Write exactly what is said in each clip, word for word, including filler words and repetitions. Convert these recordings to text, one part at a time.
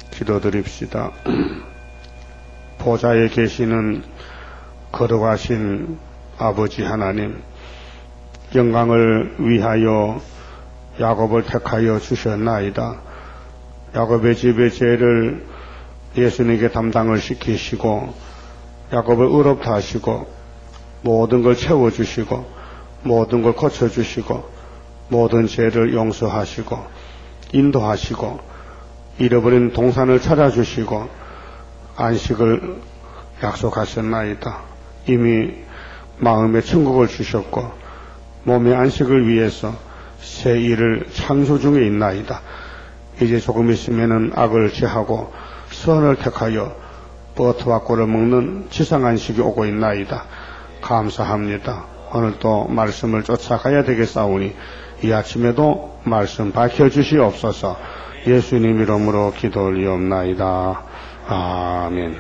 기도드립시다. 보좌에 계시는 거룩하신 아버지 하나님, 영광을 위하여 야곱을 택하여 주셨나이다. 야곱의 집의 죄를 예수님께 담당을 시키시고 야곱을 의롭다 하시고 모든 걸 채워주시고 모든 걸 고쳐주시고 모든 죄를 용서하시고 인도하시고 잃어버린 동산을 찾아주시고 안식을 약속하셨나이다. 이미 마음의 천국을 주셨고 몸의 안식을 위해서 새 일을 창조 중에 있나이다. 이제 조금 있으면은 악을 제하고 선을 택하여 버터와 꿀을 먹는 지상안식이 오고 있나이다. 감사합니다. 오늘도 말씀을 쫓아가야 되겠사오니 이 아침에도 말씀 밝혀주시옵소서. 예수님 이름으로 기도 올리옵나이다. 아멘.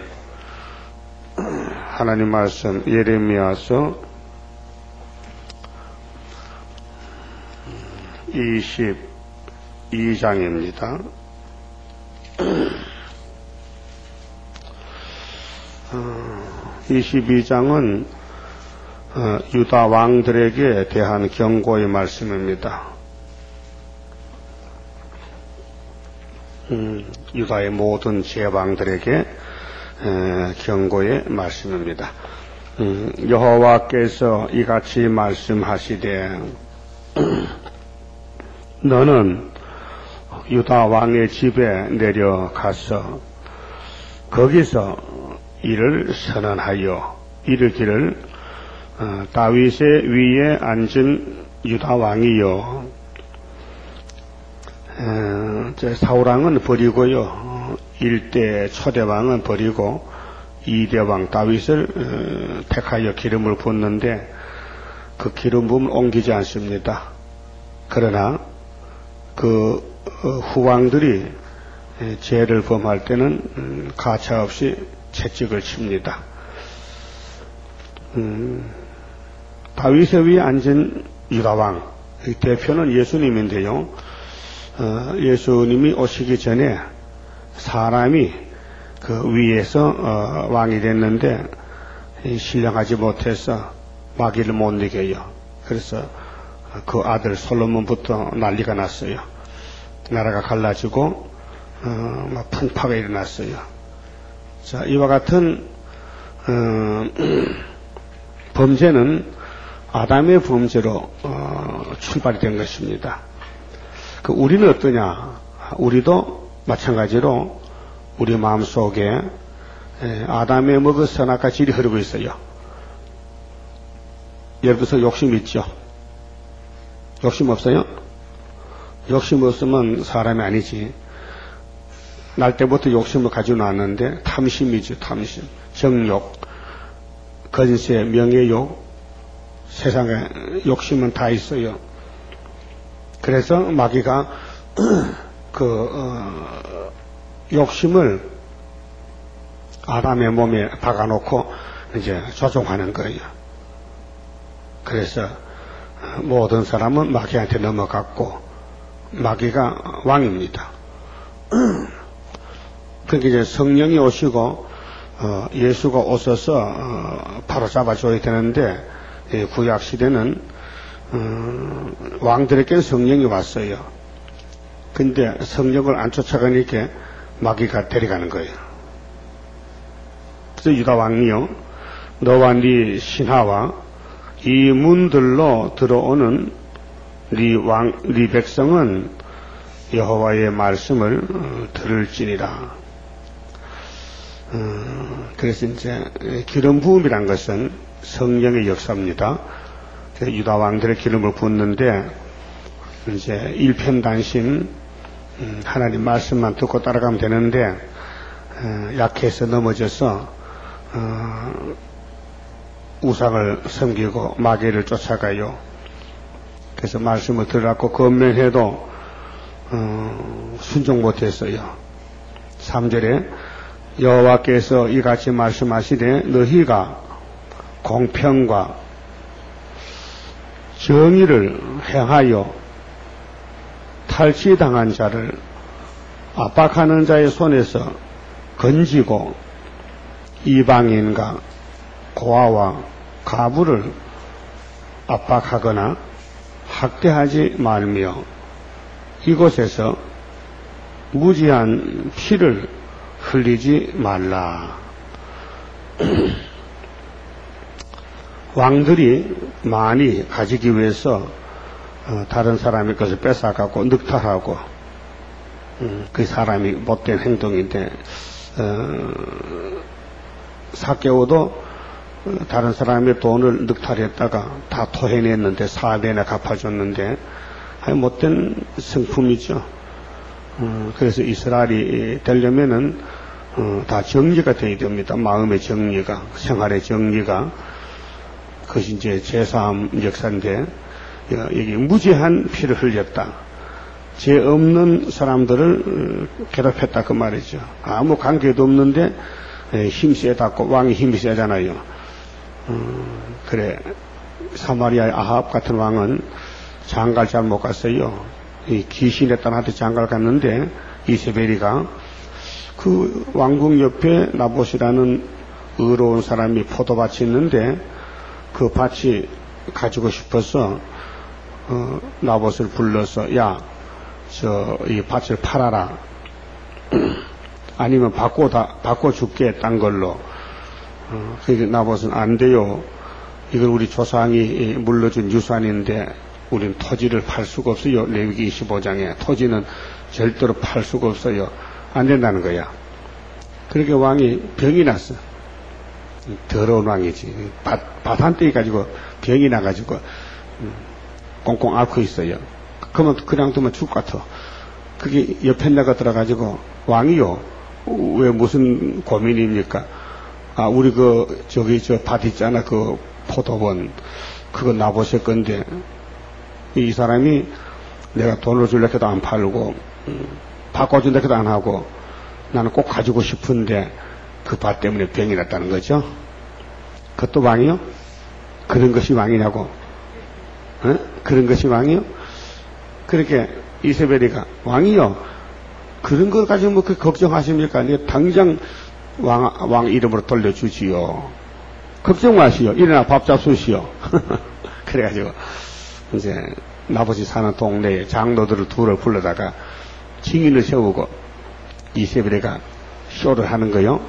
하나님 말씀 예레미야서 이십이 장입니다. 이십이 장은 유다 왕들에게 대한 경고의 말씀입니다. 유다의 모든 제왕들에게 경고의 말씀입니다. 여호와께서 이같이 말씀하시되 너는 유다 왕의 집에 내려가서 거기서 이를 선언하여 이르기를 다윗의 위에 앉은 유다 왕이요, 사울왕은 버리고요, 일대 초대왕은 버리고 이대왕 다윗을 택하여 기름을 붓는데 그 기름 부음을 옮기지 않습니다. 그러나 그 후왕들이 죄를 범할 때는 가차없이 채찍을 칩니다. 음, 다윗의 위에 앉은 유다왕, 대표는 예수님인데요. 어, 예수님이 오시기 전에 사람이 그 위에서 어, 왕이 됐는데 신령하지 못해서 마귀를 못 이겨요. 그래서 그 아들 솔로몬부터 난리가 났어요. 나라가 갈라지고 어, 막 풍파가 일어났어요. 자, 이와 같은 어, 범죄는 아담의 범죄로 어, 출발이 된 것입니다. 그 우리는 어떠냐? 우리도 마찬가지로 우리 마음속에 아담의 먹은 선악과 질이 흐르고 있어요. 여러분서 욕심 있죠? 욕심 없어요? 욕심 없으면 사람이 아니지. 날 때부터 욕심을 가지고 나왔는데 탐심이죠. 탐심, 정욕, 건세, 명예욕, 세상에 욕심은 다 있어요. 그래서 마귀가 그 어, 욕심을 아담의 몸에 박아놓고 이제 조종하는 거예요. 그래서 모든 사람은 마귀한테 넘어갔고 마귀가 왕입니다. 그러니까 이제 성령이 오시고 어, 예수가 오셔서 어, 바로 잡아줘야 되는데 예, 구약 시대는 어, 왕들에게 성령이 왔어요. 근데 성령을 안 쫓아가니까 마귀가 데려가는 거예요. 그래서 유다 왕이요, 너와 네 신하와 이 문들로 들어오는 네 왕, 네 백성은 여호와의 말씀을 어, 들을지니라. 어, 그래서 이제 기름 부음이란 것은 성령의 역사입니다. 유다 왕들의 기름을 붓는데 이제 일편단심 음, 하나님 말씀만 듣고 따라가면 되는데 어, 약해서 넘어져서 어, 우상을 섬기고 마귀를 쫓아가요. 그래서 말씀을 들으라고 건면해도 어, 순종 못했어요. 삼 절에 여호와께서 이같이 말씀하시되 너희가 공평과 정의를 행하여 탈취당한 자를 압박하는 자의 손에서 건지고 이방인과 고아와 가부를 압박하거나 학대하지 말며 이곳에서 무지한 피를 흘리지 말라. 왕들이 많이 가지기 위해서 다른 사람의 것을 뺏어가고 늑탈하고 그 사람이 못된 행동인데 어, 사개오도 다른 사람의 돈을 늑탈했다가 다 토해냈는데 사 배나 갚아줬는데 아주 못된 성품이죠. 어, 그래서 이스라엘이 되려면은 어, 다 정리가 돼야 됩니다. 마음의 정리가, 생활의 정리가. 그것이 이제 제사함 역사인데 여기 무지한 피를 흘렸다. 죄 없는 사람들을 괴롭혔다 그 말이죠. 아무 관계도 없는데 힘 세다고 왕이 힘이 세잖아요. 어, 그래 사마리아의 아합 같은 왕은 장가를 잘 못 갔어요. 이 귀신의 딸한테 장가를 갔는데 이세벨이가 그 왕궁 옆에 나봇이라는 의로운 사람이 포도밭이 있는데 그 밭이 가지고 싶어서 어, 나봇을 불러서 야 저 이 밭을 팔아라. 아니면 바꿔 다 바꿔 줄게 딴 걸로. 어, 그게 나봇은 안 돼요. 이걸 우리 조상이 물려준 유산인데 우리는 토지를 팔 수가 없어요. 레위기 이십오 장에 토지는 절대로 팔 수가 없어요. 안 된다는 거야. 그렇게 왕이 병이 났어. 더러운 왕이지. 밭, 밭 한떼기 가지고 병이 나가지고 음, 꽁꽁 앓고 있어요. 그러면 그냥 두면 죽을 것 같아. 그게 옆에 내가 들어가지고 왕이요. 왜 무슨 고민입니까? 아 우리 그 저기 저 밭 있잖아. 그 포도원 그거 나보실 건데 이 사람이 내가 돈을 주려고 해도 안 팔고 음, 바꿔준다 해도 안 하고 나는 꼭 가지고 싶은데 그 밭 때문에 병이 났다는 거죠. 그것도 왕이요? 그런 것이 왕이냐고? 어? 그런 것이 왕이요? 그렇게 이세벨이가 왕이요? 그런 걸 가지고 뭐 그 걱정하십니까? 네 당장 왕, 왕 이름으로 돌려주지요. 걱정 마시오. 일어나 밥 잡수시오. 그래가지고 이제 나봇이 사는 동네에 장로들을 둘을 불러다가 증인을 세우고 이세벨이가 쇼를 하는 거요.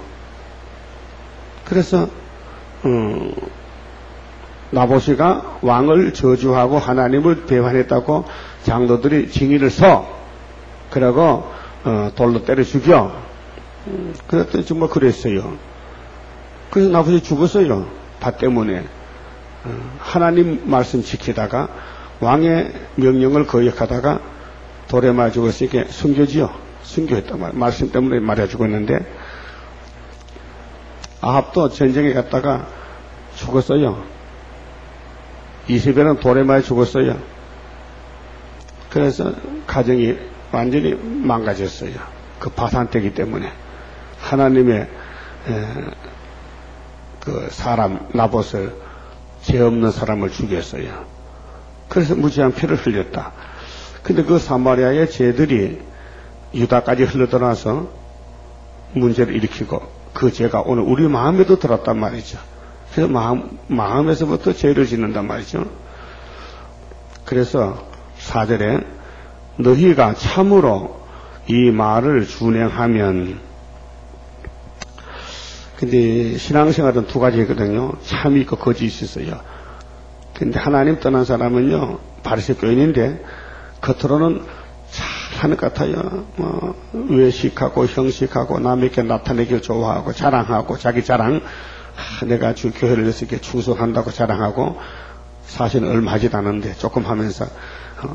그래서 음, 나봇이가 왕을 저주하고 하나님을 배반했다고 장로들이 증인을 서 그러고 어, 돌로 때려 죽여. 음, 그랬더니 정말 그랬어요. 그래서 나봇이 죽었어요. 밭 때문에. 어, 하나님 말씀 지키다가 왕의 명령을 거역하다가 돌에 맞아 죽었으니까 순교지요. 순교했단 말이에요. 말씀 때문에 맞아 죽었는데 아합도 전쟁에 갔다가 죽었어요. 이세벨은 돌에 맞아 죽었어요. 그래서 가정이 완전히 망가졌어요. 그 바산떼기 때문에 하나님의 에, 그 사람 나봇을 죄 없는 사람을 죽였어요. 그래서 무지한 피를 흘렸다. 근데 그 사마리아의 죄들이 유다까지 흘러들어와서 문제를 일으키고 그 죄가 오늘 우리 마음에도 들었단 말이죠. 그래서 마음, 마음에서부터 죄를 짓는단 말이죠. 그래서 사 절에 너희가 참으로 이 말을 준행하면 근데 신앙생활은 두 가지거든요. 참이 있고 거짓이 있어요. 근데 하나님 떠난 사람은요 바리새교인인데 겉으로는 잘하는 것 같아요. 뭐 외식하고 형식하고 남에게 나타내기를 좋아하고 자랑하고 자기 자랑 아, 내가 주 교회를 위해서 이렇게 충성한다고 자랑하고 사실은 얼마 하지도 않은데 조금 하면서 어,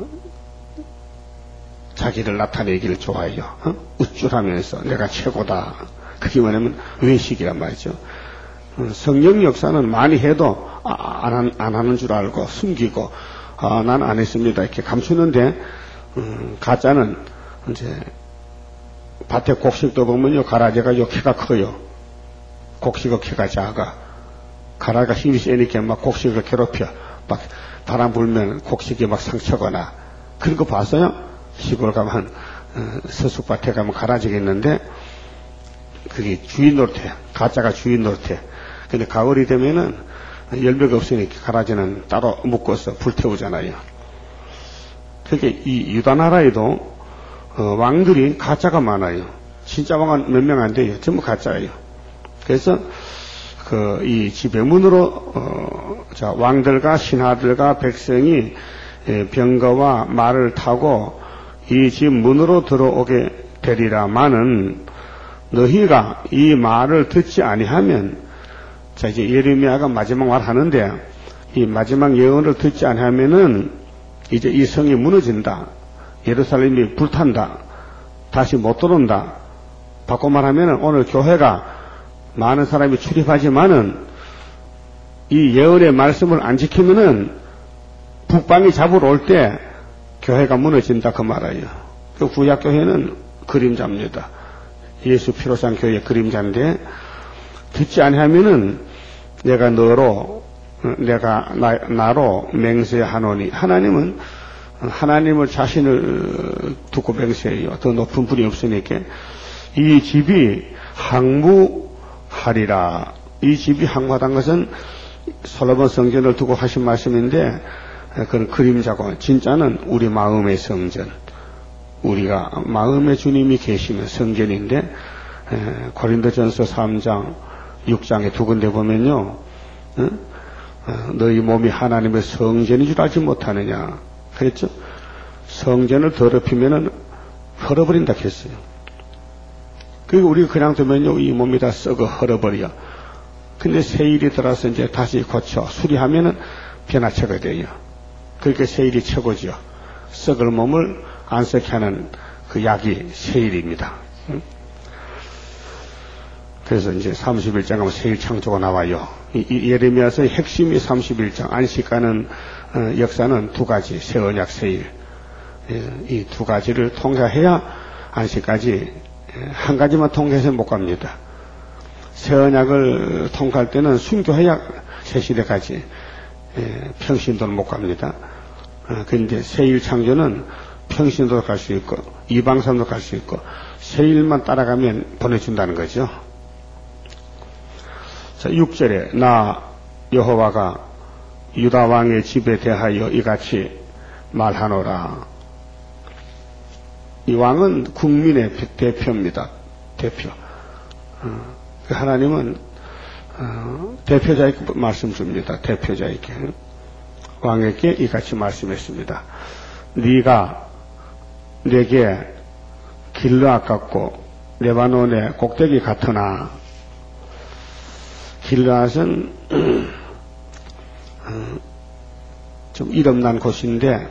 자기를 나타내기를 좋아해요. 어? 우쭐하면서 내가 최고다. 그게 뭐냐면 외식이란 말이죠. 어, 성령 역사는 많이 해도 아, 안, 안 하는 줄 알고 숨기고 아, 난 안 했습니다 이렇게 감추는데 음, 가짜는 이제 밭에 곡식도 보면요 가라지가 요 키가 커요. 곡식의 키가 작아. 가라지가 힘이 세니까 막 곡식을 괴롭혀. 막 바람 불면 곡식이 막 상처거나 그런 거 봤어요? 시골 가면 서숙밭에 가면 가라지겠는데 그게 주인 노릇해. 가짜가 주인 노릇해. 근데 가을이 되면은 열매가 없으니까 가라지는 따로 묶어서 불태우잖아요. 그렇게 이 유다 나라에도 어, 왕들이 가짜가 많아요. 진짜 왕은 몇 명 안 돼요. 전부 가짜예요. 그래서 그 이 지배문으로 어, 자 왕들과 신하들과 백성이 예, 병거와 말을 타고 이 집 문으로 들어오게 되리라마는 너희가 이 말을 듣지 아니하면, 자 이제 예레미야가 마지막 말 하는데 이 마지막 예언을 듣지 아니하면은 이제 이 성이 무너진다. 예루살렘이 불탄다. 다시 못 들어온다. 바꿔 말하면은 오늘 교회가 많은 사람이 출입하지만은 이 예언의 말씀을 안 지키면은 북방이 잡으러 올 때 교회가 무너진다 그 말이에요. 그 구약 교회는 그림자입니다. 예수 피로 산 교회의 그림자인데 듣지 아니하면은 내가 너로 내가 나, 나로 맹세하노니, 하나님은 하나님을 자신을 두고 맹세해요. 더 높은 분이 없으니까 이 집이 항무하리라. 이 집이 항무하다는 것은 솔로몬 성전을 두고 하신 말씀인데 그건 그림자고 진짜는 우리 마음의 성전, 우리가 마음의 주님이 계시는 성전인데 고린도전서 삼 장 육 장에 두 군데 보면요, 너희 몸이 하나님의 성전인 줄 알지 못하느냐 그랬죠. 성전을 더럽히면은 헐어버린다 했어요. 그리고 우리가 그냥 두면요 이 몸이 다 썩어 헐어버려. 근데 세일이 들어서 이제 다시 고쳐 수리하면은 변화체가 돼요. 그렇게 세일이 최고죠. 썩을 몸을 안썩게 하는 그 약이 세일입니다. 그래서 이제 삼십일 장 가면 세일 창조가 나와요. 이, 이 예레미야서의 핵심이 삼십일 장. 안식가는 어, 역사는 두 가지, 새 언약, 세일. 이 두 가지를 통과해야 안식까지 한 가지만 통과해서 못 갑니다. 새 언약을 통과할 때는 순교해야 새 시대까지 평신도는 못 갑니다. 어, 그런데 세일 창조는 평신도도 갈 수 있고 이방산도 갈 수 있고 세일만 따라가면 보내준다는 거죠. 자, 육 절에 나 여호와가 유다 왕의 집에 대하여 이같이 말하노라. 이 왕은 국민의 대표입니다. 대표. 어, 하나님은 어, 대표자에게 말씀 줍니다. 대표자에게. 왕에게 이같이 말씀했습니다. 네가 내게 길르앗 같고 레바논의 꼭대기 같으나, 길르앗은 어, 좀 이름난 곳인데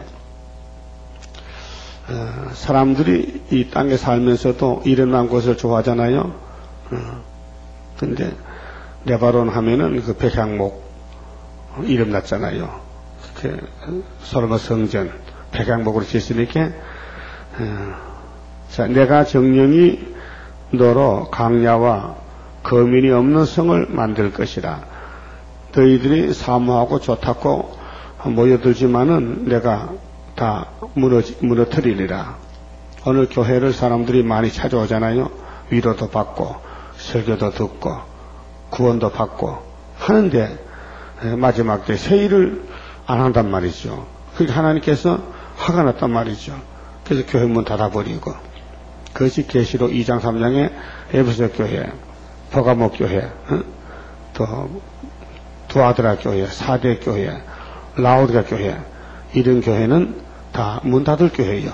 어, 사람들이 이 땅에 살면서도 이름난 곳을 좋아하잖아요. 어, 근데 레바논 하면은 그 백향목 이름 났잖아요. 그 솔로몬 성전 백향목으로 지었으니까 어, 자, 내가 정령이 너로 강야와 거민이 없는 성을 만들 것이라. 너희들이 사모하고 좋다고 모여들지만은 내가 다 무너, 무너뜨리리라. 오늘 교회를 사람들이 많이 찾아오잖아요. 위로도 받고 설교도 듣고 구원도 받고 하는데 마지막 때 세일을 안 한단 말이죠. 그러니까 하나님께서 화가 났단 말이죠. 그래서 교회 문 닫아버리고, 그것이 계시록 이 장 삼 장에 에베소 교회, 버가모 교회, 어? 또 두아드라 교회, 사대 교회, 라오디가 교회, 이런 교회는 다 문 닫을 교회예요.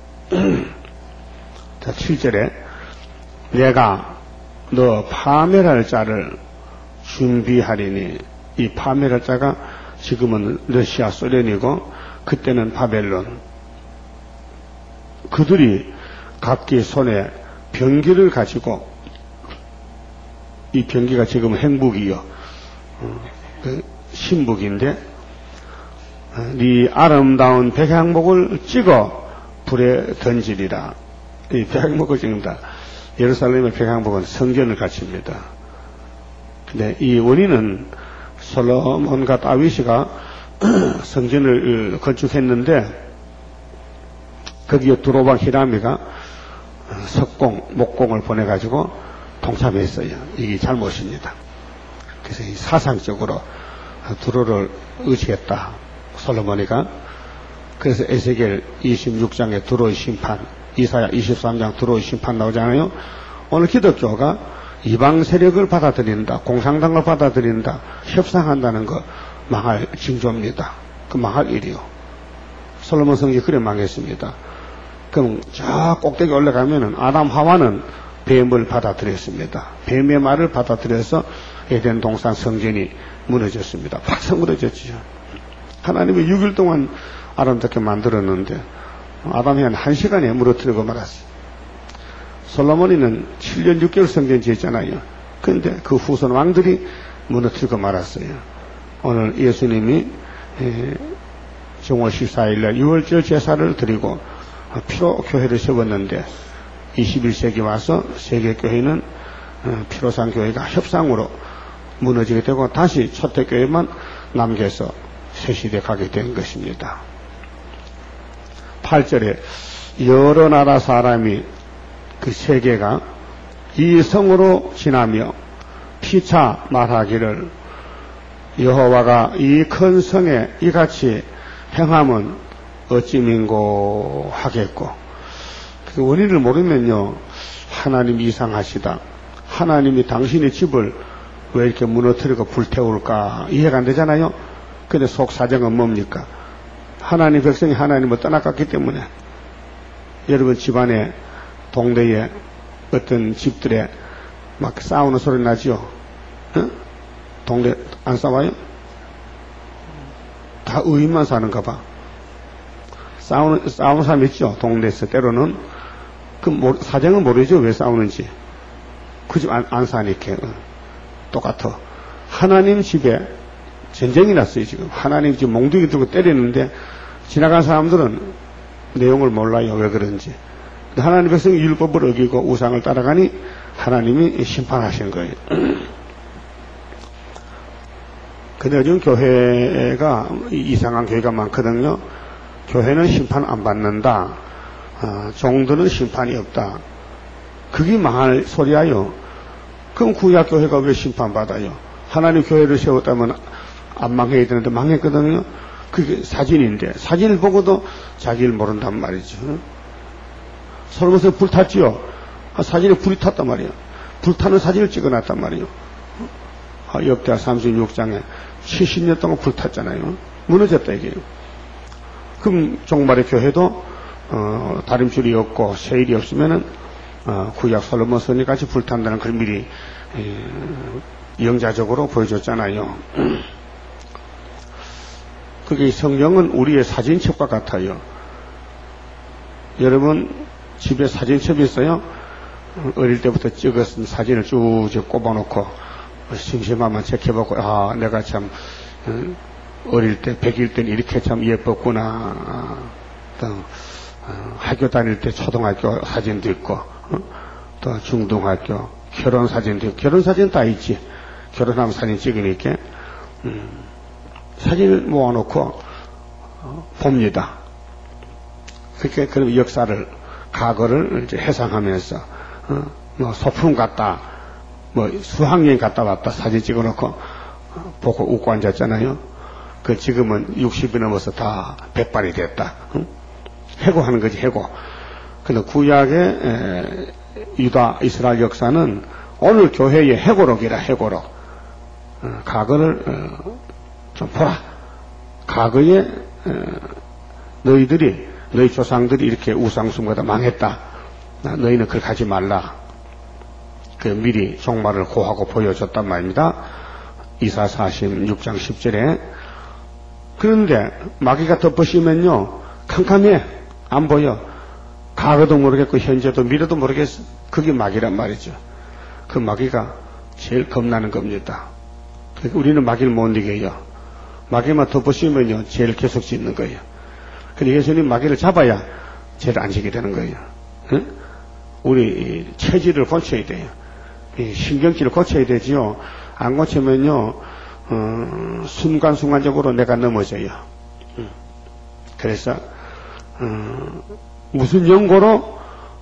자, 칠 절에 내가 너 파멸할 자를 준비하리니, 이 파멸할 자가 지금은 러시아 소련이고 그때는 바벨론. 그들이 각기 손에 병기를 가지고, 이 병기가 지금 행복이요, 어, 그 신복인데, 네 아름다운 백향목을 찍어 불에 던지리라. 이 백향목을 찍는다. 예루살렘의 백향목은 성전을 갖춥니다. 근데 이 원인은 솔로몬과 다윗이가 성전을 건축했는데 거기에 두로방 히라미가 석공, 목공을 보내가지고 동참했어요. 이게 잘못입니다. 그래서 이 사상적으로 두로를 의지했다. 솔로몬이가. 그래서 에스겔 이십육 장에 두로의 심판, 이사야 이십삼 장 두로의 심판 나오잖아요. 오늘 기독교가 이방 세력을 받아들인다, 공산당을 받아들인다, 협상한다는 거 망할 징조입니다. 그 망할 일이요. 솔로몬 성이 그래 망했습니다. 그럼 저 꼭대기 올라가면은 아담 하와는 뱀을 받아들였습니다. 뱀의 말을 받아들여서 에덴 동산 성전이 무너졌습니다. 박사 무너졌죠. 하나님이 육 일 동안 아름답게 만들었는데 아담이 한 한 시간에 무너뜨리고 말았어요. 솔로몬이는 칠 년 육 개월 성전 지었잖아요. 그런데 그 후손 왕들이 무너뜨리고 말았어요. 오늘 예수님이 정월 십사 일날 유월절 제사를 드리고 피로 교회를 세웠는데 이십일 세기 와서 세계교회는 피로상 교회가 협상으로 무너지게 되고 다시 초대교회만 남겨서 새시대 가게 된 것입니다. 팔 절에 여러 나라 사람이 그 세계가 이 성으로 지나며 피차 말하기를 여호와가 이 큰 성에 이같이 행함은 어찌민고 하겠고, 그 원인을 모르면요 하나님이 이상하시다, 하나님이 당신의 집을 왜 이렇게 무너뜨리고 불태울까 이해가 안 되잖아요. 근데 속 사정은 뭡니까? 하나님 백성이 하나님을 떠나갔기 때문에. 여러분 집안에 동네에 어떤 집들에 막 싸우는 소리 나죠? 어? 동네 안 싸워요? 다 의인만 사는가 봐. 싸우는, 싸우는 사람 있죠? 동네에서 때로는. 그 모, 사정은 모르죠? 왜 싸우는지. 그 집 안, 안 사니까. 어. 똑같아. 하나님 집에 전쟁이 났어요, 지금. 하나님 집 몽둥이 들고 때리는데 지나간 사람들은 내용을 몰라요. 왜 그런지. 하나님 백성이 율법을 어기고 우상을 따라가니 하나님이 심판하시는 거예요. 근데 요즘 교회가 이상한 교회가 많거든요. 교회는 심판 안 받는다. 어, 종들은 심판이 없다. 그게 망할 소리야요. 그럼 구약 교회가 왜 심판받아요? 하나님 교회를 세웠다면 안 망해야 되는데 망했거든요. 그게 사진인데 사진을 보고도 자기를 모른단 말이죠. 솔로몬에 불 탔지요. 아, 사진에 불이 탔단 말이에요. 불타는 사진을 찍어놨단 말이에요. 아, 역대하 삼십육 장에 칠십 년 동안 불 탔잖아요. 무너졌다 이게요. 그럼 종말의 교회도 어, 다림줄이 없고 세일이 없으면은 어, 구약 솔로몬 선이 같이 불탄다는 걸 미리 에, 영자적으로 보여줬잖아요. 그게 성경은 우리의 사진첩과 같아요. 여러분 집에 사진첩이 있어요? 어릴 때부터 찍었은 사진을 쭉쭉 꼽아놓고 심심하면 체크해보고, 아 내가 참 어릴 때 백일 때는 이렇게 참 예뻤구나. 또 학교 다닐 때 초등학교 사진도 있고, 또 중등학교 결혼 사진도 있고, 결혼 사진 다 있지. 결혼하면 사진 찍으니까 음, 사진을 모아놓고 어, 봅니다. 그렇게 그럼 역사를, 과거를 이제 해상하면서 어, 뭐 소풍 갔다, 뭐 수학여행 갔다 왔다 사진 찍어놓고 어, 보고 웃고 앉았잖아요. 그 지금은 육십이 넘어서 다 백발이 됐다. 응? 해고하는 거지, 해고. 근데 구약의 에, 유다 이스라엘 역사는 오늘 교회의 해고록이라, 해고록. 어, 과거를 어, 좀 보라. 과거에 어, 너희들이, 너희 조상들이 이렇게 우상숭배다 망했다. 너희는 그렇게 하지 말라. 그 미리 종말을 고하고 보여줬단 말입니다. 이사 사십육 장 십 절에. 그런데 마귀가 덮으시면요 캄캄해, 안 보여. 과거도 모르겠고 현재도 미래도 모르겠어. 그게 마귀란 말이죠. 그 마귀가 제일 겁나는 겁니다. 그러니까 우리는 마귀를 못 이겨요. 마귀만 덮으시면요 제일 계속 짓는 거예요. 근데 예수님 마귀를 잡아야 제일 안 지게 되는 거예요. 응? 우리 체질을 고쳐야 돼요. 신경질을 고쳐야 되지요. 안 고치면요 어, 순간순간적으로 내가 넘어져요. 응. 그래서 어, 무슨 연고로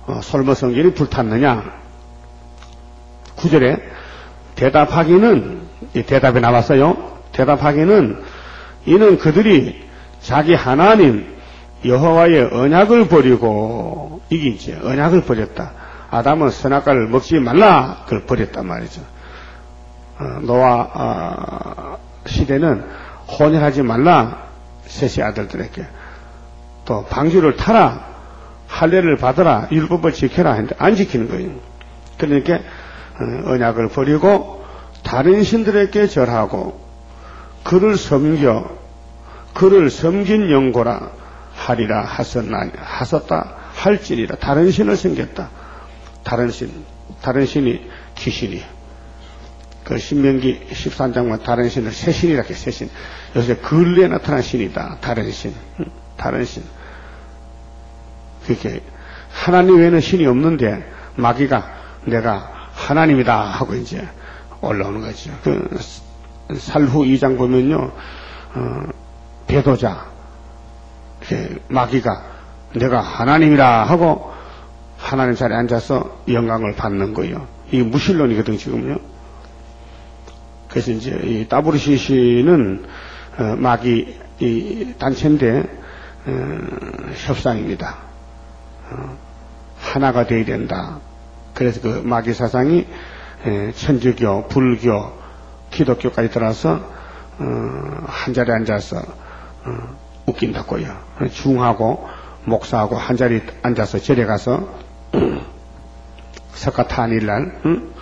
어, 솔로몬 성전이 불탔느냐? 구 절에 대답하기는, 이 대답이 나왔어요. 대답하기는 이는 그들이 자기 하나님 여호와의 언약을 버리고, 이게 이제 언약을 버렸다. 아담은 선악과를 먹지 말라, 그걸 버렸단 말이죠. 어, 노아 어, 시대는 혼혈하지 말라, 셋의 아들들에게. 또 방주를 타라, 할례를 받으라, 율법을 지켜라 했는데 안 지키는 거예요. 그러니까 어, 언약을 버리고 다른 신들에게 절하고 그를 섬겨 그를 섬긴 영고라 하리라 하셨나, 하셨다 할지니라. 다른 신을 섬겼다. 다른 신, 다른 신이 귀신이. 그 신명기 십삼 장만 다른 신을 새 신이라 해, 새 신. 요새 근래에 나타난 신이다. 다른 신, 다른 신. 그렇게 하나님 외에는 신이 없는데 마귀가 내가 하나님이다 하고 이제 올라오는 거죠. 그 살후 이 장 보면요, 어, 배도자, 마귀가 내가 하나님이라 하고 하나님 자리에 앉아서 영광을 받는 거예요. 이게 무신론이거든 지금요. 그래서 이제 이 따브르시시는 어, 마귀 이 단체인데 어, 협상입니다. 어, 하나가 되어야 된다. 그래서 그 마귀 사상이 에, 천주교, 불교, 기독교까지 들어서 어, 한 자리에 앉아서 어, 웃긴다고요. 중하고 목사하고 한 자리에 앉아서 절에 가서 석가탄일날 응?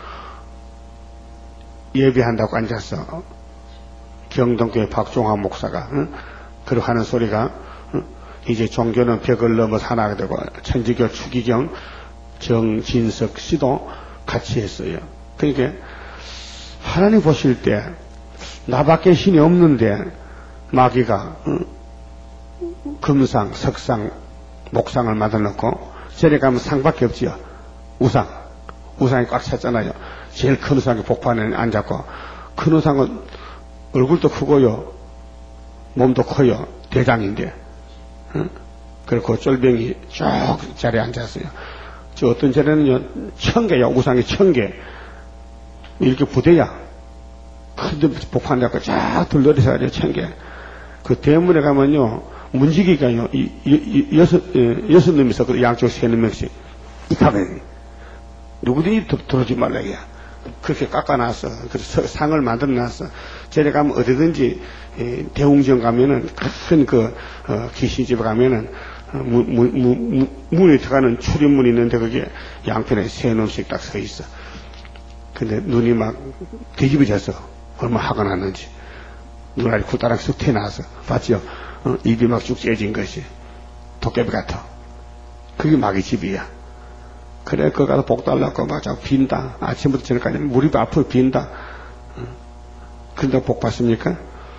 예배한다고 앉아서 경동교회 박종화 목사가 응? 그렇게 하는 소리가 응? 이제 종교는 벽을 넘어서 하나가 되고 천주교 추기경 정진석 씨도 같이 했어요. 그러니까 하나님 보실 때 나밖에 신이 없는데 마귀가 응? 금상, 석상, 목상을 만들어놓고 절에 가면 상밖에 없지요. 우상, 우상이 꽉 찼잖아요. 제일 큰 우상이 복판에 앉았고, 큰 우상은 얼굴도 크고요, 몸도 커요. 대장인데, 응? 그리고 쫄병이 쭉 자리에 앉았어요. 저 어떤 절에는요, 천 개야, 우상이 천 개. 이렇게 부대야. 큰 복판에 앉고 쫙 들러리서 가지고 천 개. 그 대문에 가면요, 문지기가요, 이, 이, 이, 여섯, 예, 여섯 놈이 있어. 양쪽 세 명씩. 이 탑에. 누구든지 들어오지 말라, 이게. 그렇게 깎아놨어. 그래서 상을 만들어 놨어. 저래 가면 어디든지, 예, 대웅정 가면은, 큰 그, 어, 귀신집에 가면은, 어, 무, 무, 무, 무, 문에 들어가는 출입문이 있는데, 그게 양편에 세 놈씩 딱 서 있어. 근데 눈이 막 뒤집어져서, 얼마나 화가 났는지. 눈알이 굴다락 쑥 튀어나와서. 봤죠? 어, 입이 막 쭉 째진 것이 도깨비 같아. 그게 마귀 집이야. 그래, 그거 가서 복 달라고 막 자꾸 빈다. 아침부터 저녁까지 무릎이 앞으로 빈다. 어. 그런데 복 받습니까?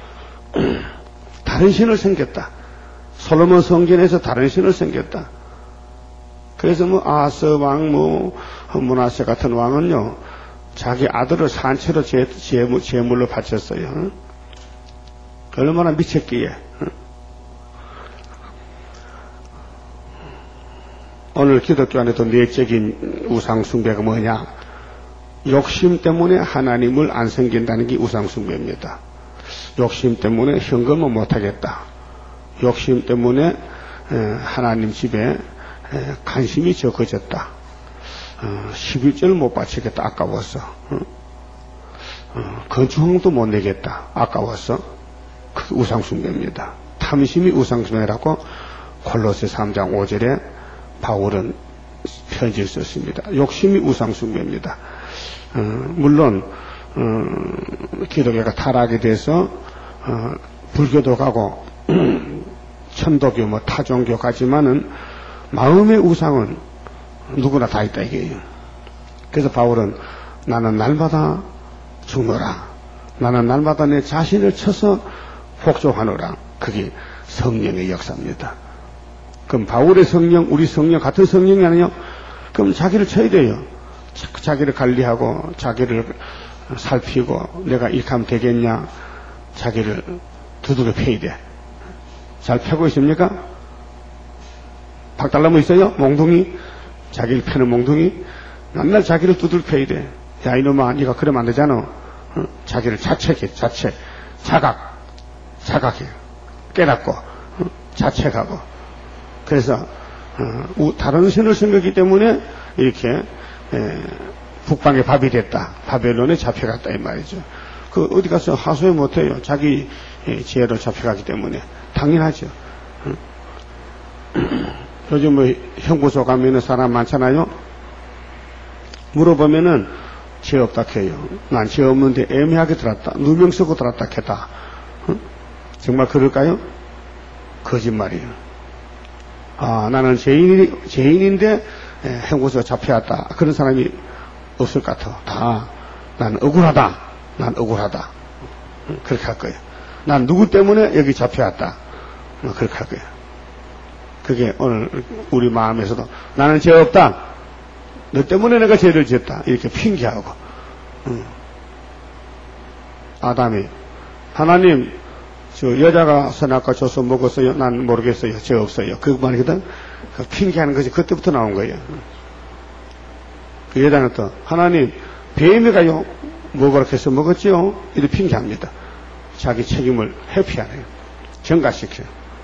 다른 신을 섬겼다. 솔로몬 성전에서 다른 신을 섬겼다. 그래서 뭐 아서 왕, 뭐 문하세 같은 왕은요, 자기 아들을 산채로 제, 제물, 제물로 바쳤어요. 어? 얼마나 미쳤기에. 어? 오늘 기독교 안에도 내적인 우상숭배가 뭐냐? 욕심 때문에 하나님을 안 섬긴다는 게 우상숭배입니다. 욕심 때문에 현금을 못하겠다. 욕심 때문에 하나님 집에 관심이 적어졌다. 십일절 못 바치겠다. 아까워서. 건축도 못 내겠다. 아까워서. 그 우상숭배입니다. 탐심이 우상숭배라고 골로새 삼 장 오 절에 바울은 편지를 썼습니다. 욕심이 우상숭배입니다. 어, 물론 어, 기독교가 타락이 돼서 어, 불교도 가고 천도교 뭐 타종교 가지만은 마음의 우상은 누구나 다 있다 이게요. 그래서 바울은 나는 날마다 죽노라. 나는 날마다 내 자신을 쳐서 복종하노라. 그게 성령의 역사입니다. 그럼 바울의 성령, 우리 성령 같은 성령이 아니요? 그럼 자기를 쳐야 돼요. 자기를 관리하고 자기를 살피고 내가 이렇게 하면 되겠냐? 자기를 두둑에 패야 돼. 잘 패고 있습니까? 박달나무 있어요? 몽둥이? 자기를 패는 몽둥이 맨날 자기를 두들겨 이래. 야 이놈아 네가 그러면 안 되잖아. 어? 자기를 자책해. 자책. 자각. 자각해. 깨닫고 어? 자책하고. 그래서 어, 다른 신을 섬겼기 때문에 이렇게 에, 북방의 밥이 됐다. 바벨론에 잡혀갔다 이 말이죠. 그 어디 가서 하소연 못해요. 자기 지혜로 잡혀가기 때문에 당연하죠. 어? 요즘 뭐 형구소 가면은 사람 많잖아요. 물어보면은 죄 없다 해요. 난 죄 없는데 애매하게 들었다. 누명 쓰고 들었다 했다. 어? 정말 그럴까요? 거짓말이에요. 아 나는 죄인이, 죄인인데 형구소에 잡혀왔다. 그런 사람이 없을 것 같아. 다 난 억울하다. 난 억울하다. 그렇게 할 거예요. 난 누구 때문에 여기 잡혀왔다. 그렇게 할 거예요. 그게 오늘 우리 마음에서도 나는 죄 없다. 너 때문에 내가 죄를 지었다. 이렇게 핑계하고. 응. 아담이 하나님 저 여자가 선악과 줘서 먹었어요. 난 모르겠어요. 죄 없어요. 그 말이거든. 그 핑계하는 것이 그때부터 나온 거예요. 그 여자는 또 하나님 뱀이가요 먹으라 해서 먹었지요. 이렇게 핑계합니다. 자기 책임을 회피하네요. 전가시켜요.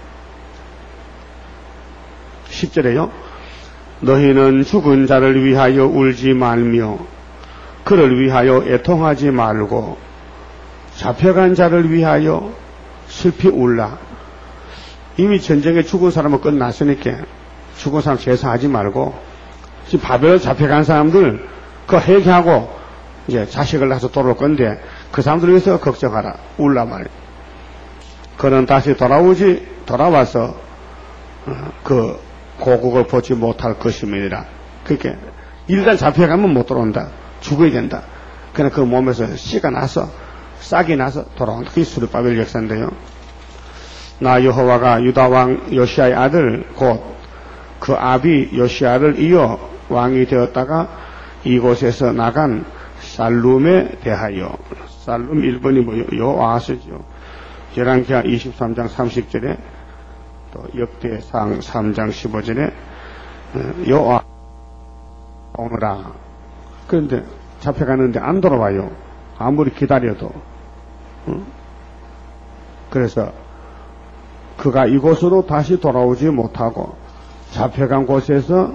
십 절에요. 너희는 죽은 자를 위하여 울지 말며 그를 위하여 애통하지 말고 잡혀간 자를 위하여 슬피 울라. 이미 전쟁에 죽은 사람은 끝났으니까 죽은 사람 제사하지 말고 지금 바벨론 잡혀간 사람들 그 회개하고 이제 자식을 낳아서 돌아올 건데 그 사람들 위해서 걱정하라. 울라 말이에요. 그는 다시 돌아오지 돌아와서 그 고국을 보지 못할 것임이니라. 그렇게 일단 잡혀가면 못 돌아온다. 죽어야 된다. 그러나 그 몸에서 씨가 나서 싹이 나서 돌아온다. 그게 스룹바벨 역사인데요. 나 여호와가 유다 왕 요시아의 아들 곧 그 아비 요시아를 이어 왕이 되었다가 이곳에서 나간 살룸에 대하여 살룸 일 번이 뭐요? 요아스죠. 열왕기하 이십삼 장 삼십 절에 또 역대상 삼 장 십오 절에 요아 오너라. 그런데 잡혀가는데 안 돌아와요. 아무리 기다려도. 응? 그래서 그가 이곳으로 다시 돌아오지 못하고 잡혀간 곳에서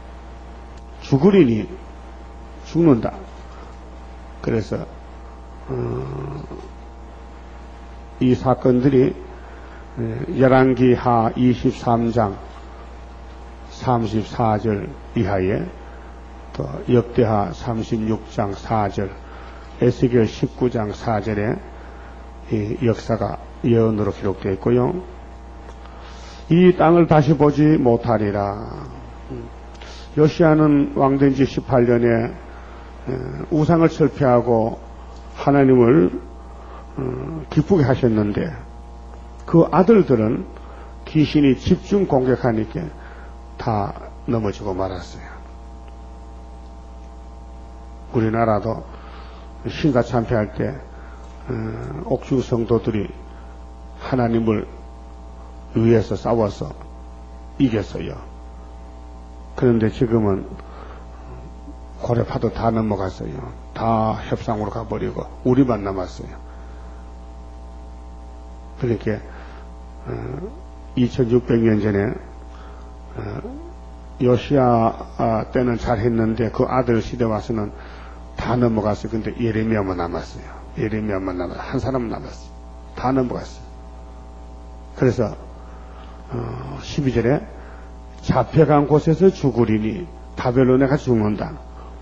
죽으리니 죽는다. 그래서 어, 이 사건들이 열왕기하 이십삼 장 삼십사 절 이하에 또 역대하 삼십육 장 사 절 에스겔 십구 장 사 절에 이 역사가 예언으로 기록되어 있고요. 이 땅을 다시 보지 못하리라. 요시아는 왕된 지 십팔 년에 우상을 철폐하고 하나님을 기쁘게 하셨는데 그 아들들은 귀신이 집중 공격하니까 다 넘어지고 말았어요. 우리나라도 신가 참패할 때 옥주 성도들이 하나님을 위해서 싸워서 이겼어요. 그런데 지금은 고래파도 다 넘어갔어요. 다 협상으로 가버리고 우리만 남았어요. 그러니까 이천육백 년 전에 요시아 때는 잘했는데 그 아들 시대 와서는 다 넘어갔어요. 근데 예레미야만 남았어요. 예레미야만 남았어요. 한 사람은 남았어요. 다 넘어갔어요. 그래서 십이 절에 잡혀간 곳에서 죽으리니 바벨론에 가서 죽는다.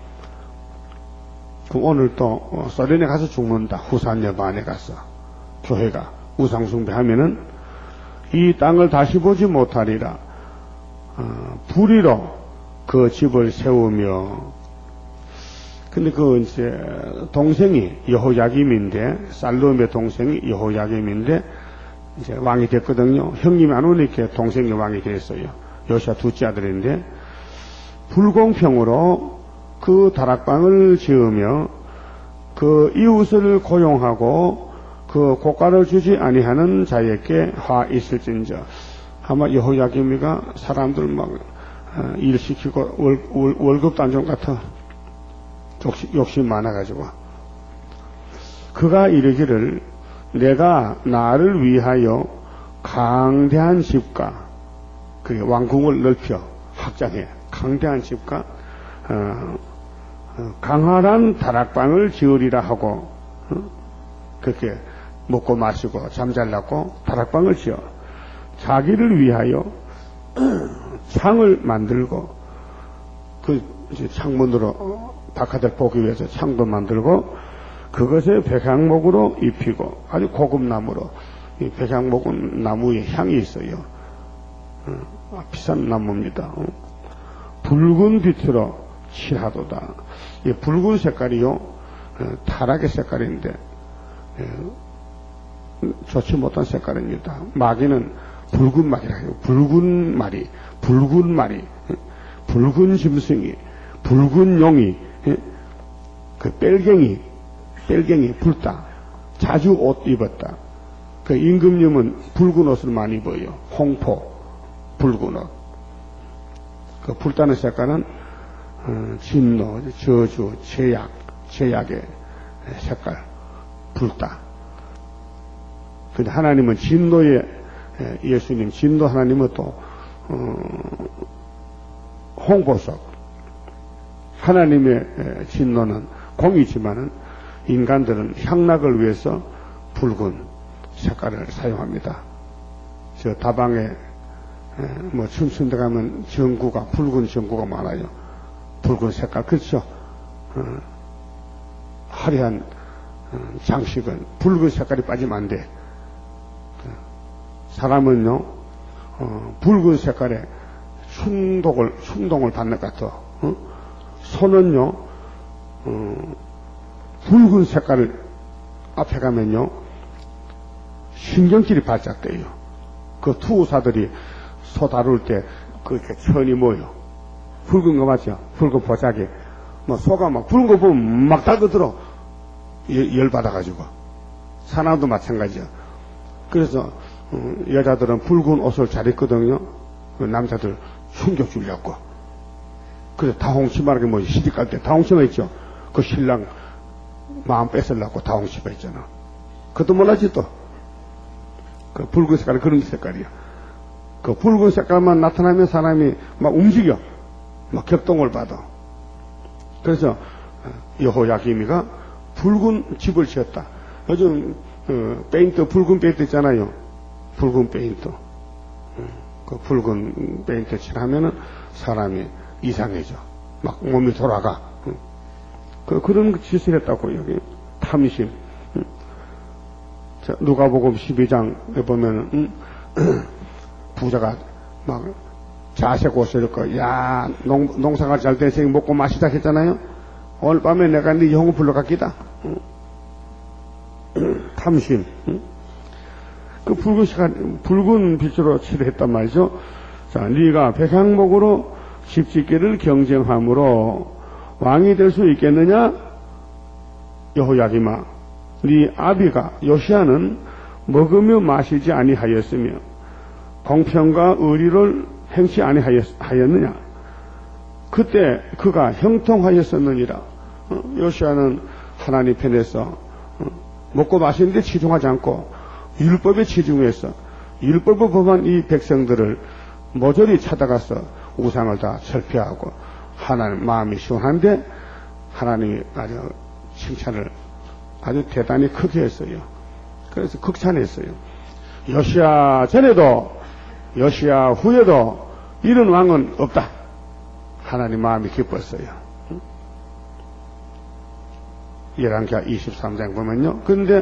그럼 오늘 또 소련에 가서 죽는다. 후산 여반에 가서 교회가 우상숭배하면은 이 땅을 다시 보지 못하리라. 어, 불의로 그 집을 세우며. 근데 그 이제 동생이 여호야김인데 살룸의 동생이 여호야김인데 이제 왕이 됐거든요. 형님이 안 오니까 동생이 왕이 됐어요. 요시아 둘째 아들인데 불공평으로 그 다락방을 지으며 그 이웃을 고용하고 그 고가를 주지 아니하는 자에게 화 있을진저. 아마 여호야김이가 사람들 막 어, 일 시키고 월, 월, 월급도 안 좀 같아. 욕심, 욕심 많아가지고. 그가 이르기를 내가 나를 위하여 강대한 집과 그게 왕궁을 넓혀 확장해 강대한 집과 어, 어, 강활한 다락방을 지으리라 하고 어? 그렇게 먹고 마시고 잠잘라고 다락방을 지어 자기를 위하여 창을 만들고 그 이제 창문으로 바깥을 보기 위해서 창도 만들고 그것에 백향목으로 입히고 아주 고급 나무로 이 백향목은 나무에 향이 있어요. 어, 비싼 나무입니다. 어. 붉은 빛으로 칠하도다. 이 붉은 색깔이요 어, 타락의 색깔인데 예, 좋지 못한 색깔입니다. 마귀는 붉은 마귀라 해요. 붉은 말이, 붉은 말이, 붉은 짐승이, 붉은 용이, 그 뺄갱이, 뺄갱이 불다. 자주 옷 입었다. 그 임금님은 붉은 옷을 많이 입어요. 홍포, 붉은 옷. 그 불타는 색깔은 어, 진노, 저주, 제약, 제약의 색깔, 불다. 근데 하나님은 진노의 예수님, 진노 하나님은 또 어, 홍보석. 하나님의 진노는 공이지만은 인간들은 향락을 위해서 붉은 색깔을 사용합니다. 저 다방에 뭐 춤춘 데 가면 전구가 붉은 전구가 많아요. 붉은 색깔 그렇죠. 어, 화려한 장식은 붉은 색깔이 빠지면 안 돼. 사람은요 어, 붉은 색깔에 충동을 충동을 받는 것 같아. 어? 손은요 어, 붉은 색깔을 앞에 가면요 신경질이 발작돼요. 그 투우사들이 소 다룰 때 그렇게 천이 모여 붉은 거 맞죠? 붉은 보자기 뭐 소가 막 붉은 거 보면 막 달겨들어 열 받아가지고 사람도 마찬가지야. 그래서 어, 여자들은 붉은 옷을 잘 입거든요. 그 남자들 충격 주려고. 그래서 다홍치마라게 뭐 시집 갈 때 다홍치마 있죠. 그 신랑 마음 뺏으려고 다홍치마 있잖아. 그것도 몰랐지 또. 그 붉은 색깔이 그런 색깔이야. 그 붉은 색깔만 나타나면 사람이 막 움직여. 막 격동을 받아. 그래서 여호야김이가 붉은 집을 지었다. 요즘 어, 페인트 붉은 페인트 있잖아요. 붉은 페인트. 그 붉은 페인트 칠하면은 사람이 이상해져. 막 몸이 돌아가. 그, 그런 짓을 했다고, 여기. 탐심. 자, 누가복음 십이 장에 보면은, 음, 부자가 막 자색 옷을 입고, 야, 농, 농사가 잘 돼서 먹고 마시자 했잖아요. 오늘 밤에 내가 네 영혼 불러갔기다. 탐심. 그 붉은 시간, 붉은 빛으로 칠했단 말이죠. 자, 네가 백향목으로 집 짓기를 경쟁함으로 왕이 될 수 있겠느냐? 여호야김아, 네 아비가 요시야는 먹으며 마시지 아니하였으며 공평과 의리를 행치 아니하였느냐? 그때 그가 형통하였었느니라. 어, 요시야는 하나님 편에서 어, 먹고 마시는데 치중하지 않고 율법에 치중해서 율법을 범한 이 백성들을 모조리 찾아가서 우상을 다 철폐하고 하나님 마음이 시원한데 하나님이 아주 칭찬을 아주 대단히 크게 했어요. 그래서 극찬했어요. 요시야 전에도 요시야 후에도 이런 왕은 없다. 하나님 마음이 기뻤어요. 열왕기하 이십삼 장 보면요. 그런데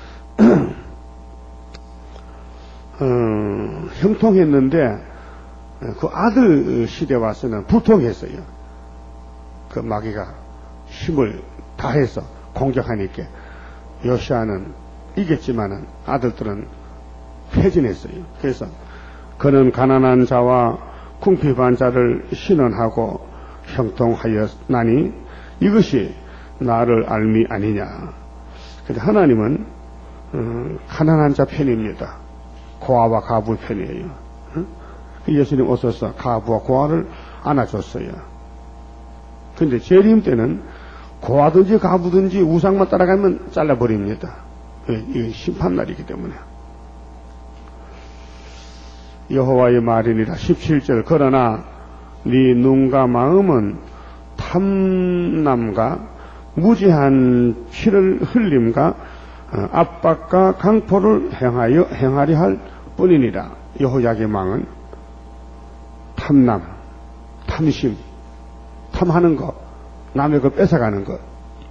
어, 형통했는데 그 아들 시대 와서는 불통했어요. 그 마귀가 힘을 다해서 공격하니까 요시야는 이겼지만은 아들들은 패진했어요. 그래서 그는 가난한 자와 궁핍한 자를 신원하고 형통하였나니 이것이 나를 알미 아니냐. 근데 하나님은 어, 가난한 자 편입니다. 고아와 가부 편이에요. 어? 예수님 오셔서 가부와 고아를 안아줬어요. 근데 재림 때는 고하든지 가부든지 우상만 따라가면 잘라버립니다. 이건 심판날이기 때문에. 여호와의 말이니라. 십칠 절. 그러나 네 눈과 마음은 탐남과 무지한 피를 흘림과 압박과 강포를 행하여 행하려 할 뿐이니라. 여호야의 망은 탐남, 탐심, 탐하는 것, 남의 것 뺏어가는 것.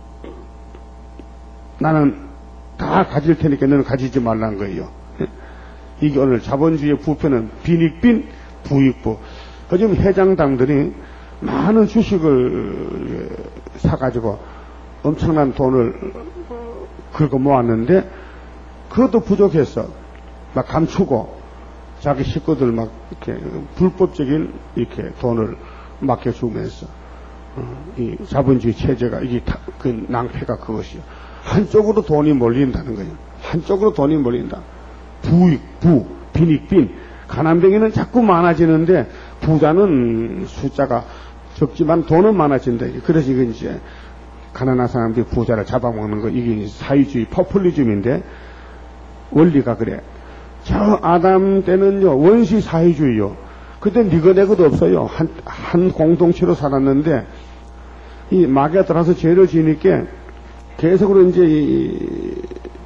나는 다 가질 테니까 너는 가지지 말라는 거예요. 이게 오늘 자본주의의 부패는 빈익빈 부익부. 요즘 회장당들이 많은 주식을 사가지고 엄청난 돈을 긁어 모았는데 그것도 부족해서 막 감추고 자기 식구들 막 이렇게 불법적인 이렇게 돈을 맡겨주면서 어, 이 자본주의 체제가 이게 다, 그 낭패가 그것이요. 한쪽으로 돈이 몰린다는 거예요. 한쪽으로 돈이 몰린다. 부익, 부, 빈익빈. 가난뱅이는 자꾸 많아지는데 부자는 숫자가 적지만 돈은 많아진다. 그래서 이건 이제 가난한 사람들이 부자를 잡아먹는 거, 이게 사회주의, 포퓰리즘인데 원리가 그래. 저 아담 때는요 원시 사회주의요. 그때 니거 내거도 없어요. 한, 한 공동체로 살았는데 이 마귀가 들어서 죄를 지니까 계속으로 이제 이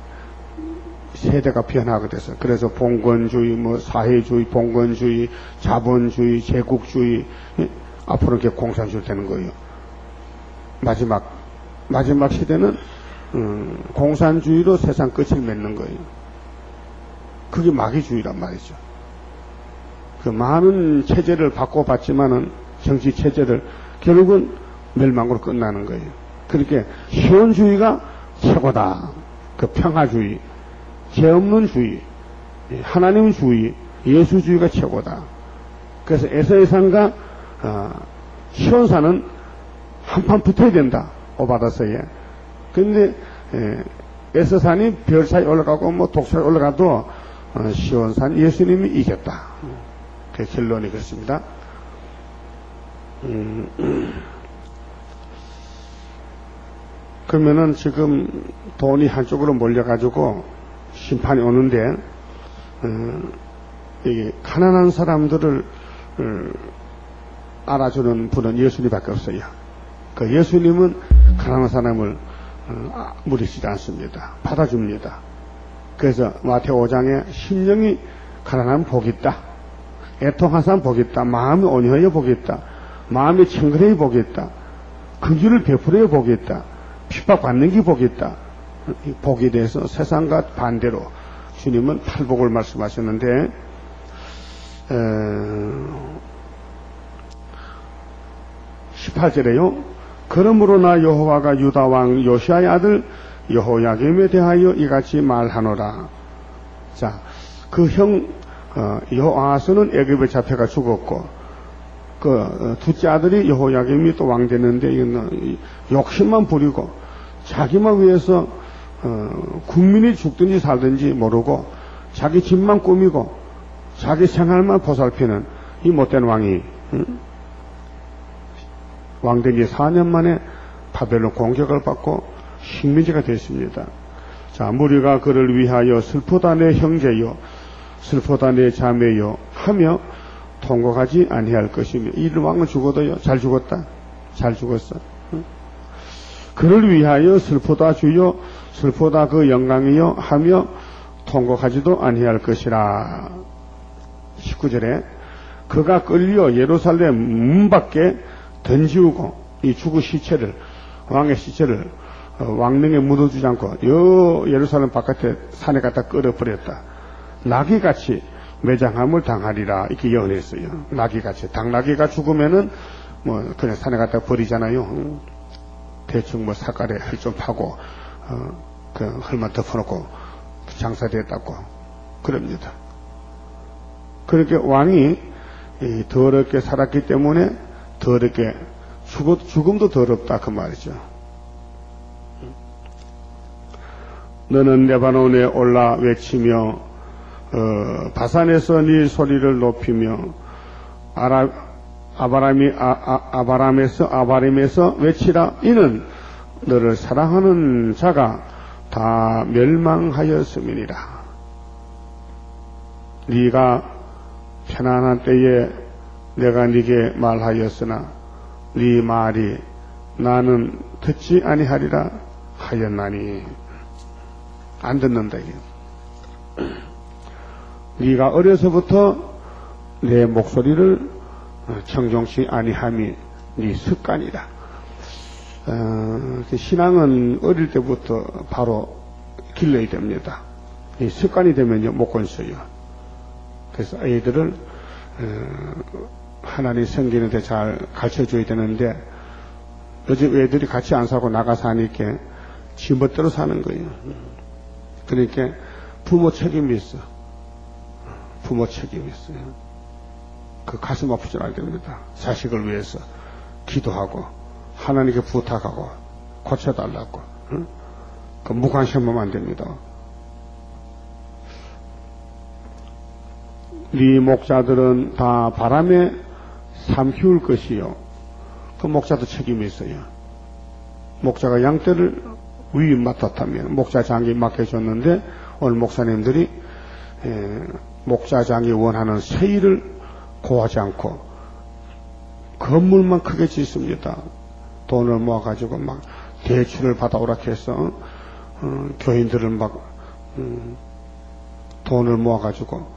세대가 변화가 됐어. 그래서 봉건주의, 뭐 사회주의, 봉건주의, 자본주의, 제국주의, 예? 앞으로 이렇게 공산주의 되는 거예요. 마지막 마지막 시대는 음, 공산주의로 세상 끝을 맺는 거예요. 그게 마귀주의란 말이죠. 그 많은 체제를 바꿔봤지만은 정치 체제를 결국은 멸망으로 끝나는 거예요. 그렇게 시온주의가 최고다. 그 평화주의, 죄 없는 주의, 하나님주의, 예수주의가 최고다. 그래서 에서의산과 어, 시온산은 한판 붙어야 된다. 오바다서에. 근데 에, 에서산이 별 사이 올라가고 뭐 독사에 올라가도 어, 시온산 예수님이 이겼다. 그 결론이 그렇습니다. 음, 그러면은 지금 돈이 한쪽으로 몰려가지고 심판이 오는데 어, 이게 가난한 사람들을 어, 알아주는 분은 예수님밖에 없어요. 그 예수님은 가난한 사람을 어, 무리치지 않습니다. 받아줍니다. 그래서 마태오 장에 심령이 가난한 복이 있다. 애통한 사람 복이 있다. 마음이 온유하여 복이 있다. 마음이 청결하여 복이 있다. 긍휼을 베풀어야 복이 있다. 핍박받는 게 복이 있다. 이 복에 대해서 세상과 반대로 주님은 팔복을 말씀하셨는데 어, 십팔 절에요. 그러므로 나 여호와가 유다 왕 요시아의 아들 여호야김에 대하여 이같이 말하노라. 자, 그 형 어, 여호아하스는 애굽에 잡혀가 죽었고 그 어, 둘째 아들이 여호야김이 또 왕 됐는데 이건 욕심만 부리고 자기만 위해서 어, 국민이 죽든지 살든지 모르고 자기 집만 꾸미고 자기 생활만 보살피는 이 못된 왕이 응? 왕된 지 사 년 만에 바벨론 공격을 받고 식민지가 됐습니다. 자, 무리가 그를 위하여 슬프다 내 형제여 슬프다 내 자매여 하며 통곡하지 아니할 것이며 이 왕은 죽어도요 잘 죽었다 잘 죽었어. 응? 그를 위하여 슬프다 주여 슬프다 그 영광이여 하며 통곡하지도 아니할 것이라. 십구 절에 그가 끌려 예루살렘 문 밖에 던지우고 이 죽은 시체를 왕의 시체를 왕릉에 묻어주지 않고 여 예루살렘 바깥에 산에 갖다 끌어버렸다. 나귀같이 매장함을 당하리라 이렇게 예언했어요. 나귀같이. 당나귀가 죽으면은 뭐 그냥 산에 갖다 버리잖아요. 대충 뭐 사과에 흙 좀 파고 어, 그 흙만 덮어놓고 장사됐다고 그럽니다. 그렇게 왕이 이 더럽게 살았기 때문에 더럽게 죽어, 죽음도 더럽다 그 말이죠. 너는 레바논에 올라 외치며 어, 바산에서 네 소리를 높이며 아라, 아바람이 아, 아, 아바람에서 아바림에서 외치라. 이는 너를 사랑하는 자가 다 멸망하였음이니라. 네가 편안한 때에 내가 네게 말하였으나 네 말이 나는 듣지 아니하리라 하였나니. 안 듣는다 이게. 네가 어려서부터 내 목소리를 청종치 아니함이 네 습관이다. 어, 신앙은 어릴 때부터 바로 길러야 됩니다. 이 습관이 되면요 못 건서요. 그래서 아이들을 어, 하나님 섬기는데 잘 가르쳐줘야 되는데 요즘 애들이 같이 안 살고 나가 사니까 지멋대로 사는 거예요. 그러니까 부모 책임이 있어. 부모 책임이 있어요. 그 가슴 아프지 않아야 됩니다. 자식을 위해서 기도하고 하나님께 부탁하고 고쳐달라고. 응? 그 무관심하면 안 됩니다. 네 목자들은 다 바람에 삼키울 것이요. 그 목자도 책임이 있어요. 목자가 양떼를 위임 맡았다면 목자장이 맡겨줬는데 오늘 목사님들이 에, 목자장이 원하는 세일을 고하지 않고 건물만 크게 짓습니다. 돈을 모아가지고 막 대출을 받아오라 해서 어, 교인들을 막 음, 돈을 모아가지고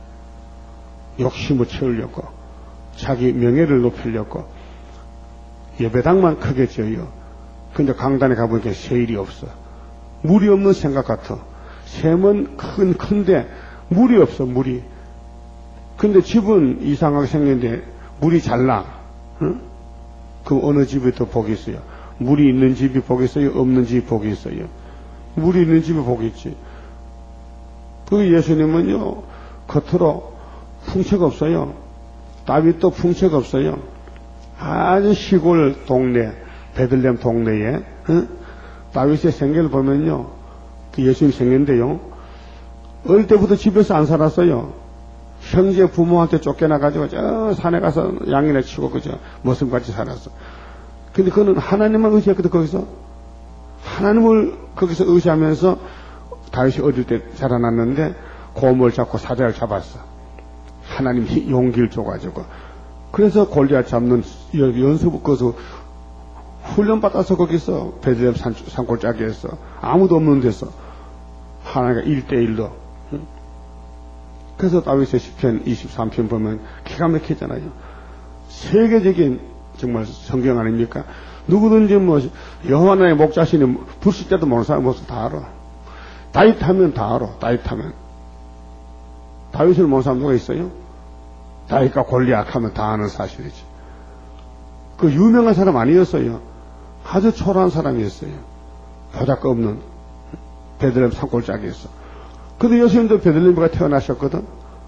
욕심을 채우려고 자기 명예를 높이려고 예배당만 크게 지어요. 근데 강단에 가보니까 세일이 없어. 물이 없는 생각 같아. 샘은 큰 큰데 물이 없어. 물이. 근데 집은 이상하게 생겼는데 물이 잘 나. 응? 그럼 어느 집에 더 복이 있어요? 물이 있는 집이 복이 있어요? 없는 집이 복이 있어요? 물이 있는 집이 복이 있지. 그 예수님은요 겉으로 풍채가 없어요. 다윗도 풍채가 없어요. 아주 시골 동네 베들레헴 동네에 응? 다윗의 생애를 보면요 그 예수님 생애인데요 어릴 때부터 집에서 안 살았어요. 형제 부모한테 쫓겨나가지고 저 산에 가서 양이나 치고 그저 모습같이 살았어. 근데 그는 하나님만 의지했거든. 거기서 하나님을 거기서 의지하면서 다윗이 어릴 때 자라났는데 고음을 잡고 사자를 잡았어. 하나님이 용기를 줘가지고 그래서 골리앗 잡는 연습 거기서 훈련받아서 거기서 베들레헴 산, 산골짜기에서 아무도 없는 데서 하나님과 일대일로. 그래서 다윗의 시편 이십삼 편 보면 기가 막히잖아요. 세계적인 정말 성경 아닙니까? 누구든지 뭐 여호와 나의 목자신이 불실 때도 모르는 사람 모습 다 알아. 다윗 하면 다 알아. 다윗 하면 다윗을 모르는 사람 누가 있어요? 다윗과 골리앗 하면 다 아는 사실이지. 그 유명한 사람 아니었어요. 아주 초라한 사람이었어요. 보잘것 없는 베들레헴 산골짜기에서. 근데 예수님도 베들레헴에 태어나셨거든.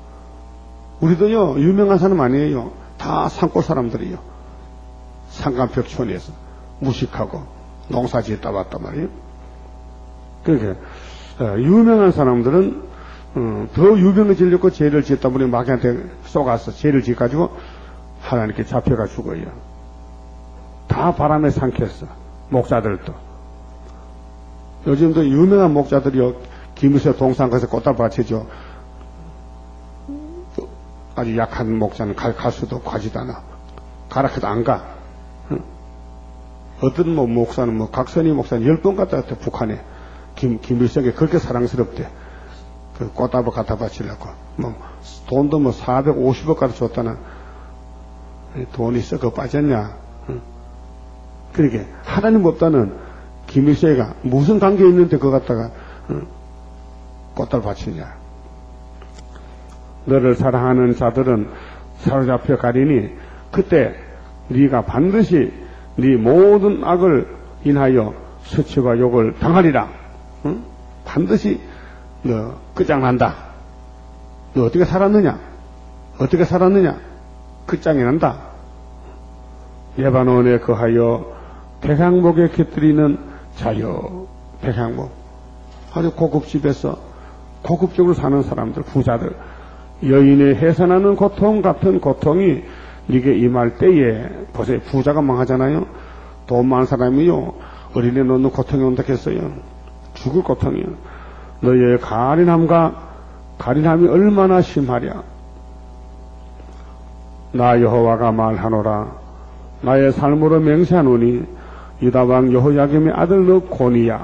우리도요 유명한 사람 아니에요. 다 산골 사람들이요. 산간벽촌에서 무식하고 농사 지었다 왔단 말이에요. 그러니까 유명한 사람들은 어, 더 유명해지려고 죄를 지었다 보니 마귀한테 쏘가서 죄를 지어가지고 하나님께 잡혀가 죽어요. 다 바람에 삼켰어. 목자들도. 요즘도 유명한 목자들이요. 김유세 동산 가서 꽃다발치죠. 아주 약한 목자는 갈, 갈 수도 없고 가지도 않아. 가라 해도 안 가. 응? 어떤 뭐 목사는 뭐 각선희 목사는 열 번 갔다 왔대. 북한에. 김, 김일성이 그렇게 사랑스럽대. 그 꽃다발 갖다 바치려고. 뭐 돈도 뭐 사백오십억 갖다 줬다나. 돈이 썩어 빠졌냐. 응? 그러게 하나님 없다는 김일성이가 무슨 관계 있는데 그거 갖다가 응? 꽃다발 바치냐. 너를 사랑하는 자들은 사로잡혀 가리니 그때 네가 반드시 네 모든 악을 인하여 수치와 욕을 당하리라. 응? 반드시 너 끝장난다. 너 어떻게 살았느냐? 어떻게 살았느냐? 끝장이 난다. 레바논에 거하여 백향목에 깃들이는 자여. 백향목. 아주 고급 집에서 고급적으로 사는 사람들, 부자들. 여인의 해산하는 고통 같은 고통이 네게 임할 때에 보세요. 부자가 망하잖아요. 돈 많은 사람이요. 어린애 놓는 고통이 온다 했어요. 죽을 고통이요. 너의 가린함과 가린함이 얼마나 심하랴. 나 여호와가 말하노라. 나의 삶으로 맹세하노니 유다왕 여호야김의 아들 너 고니야.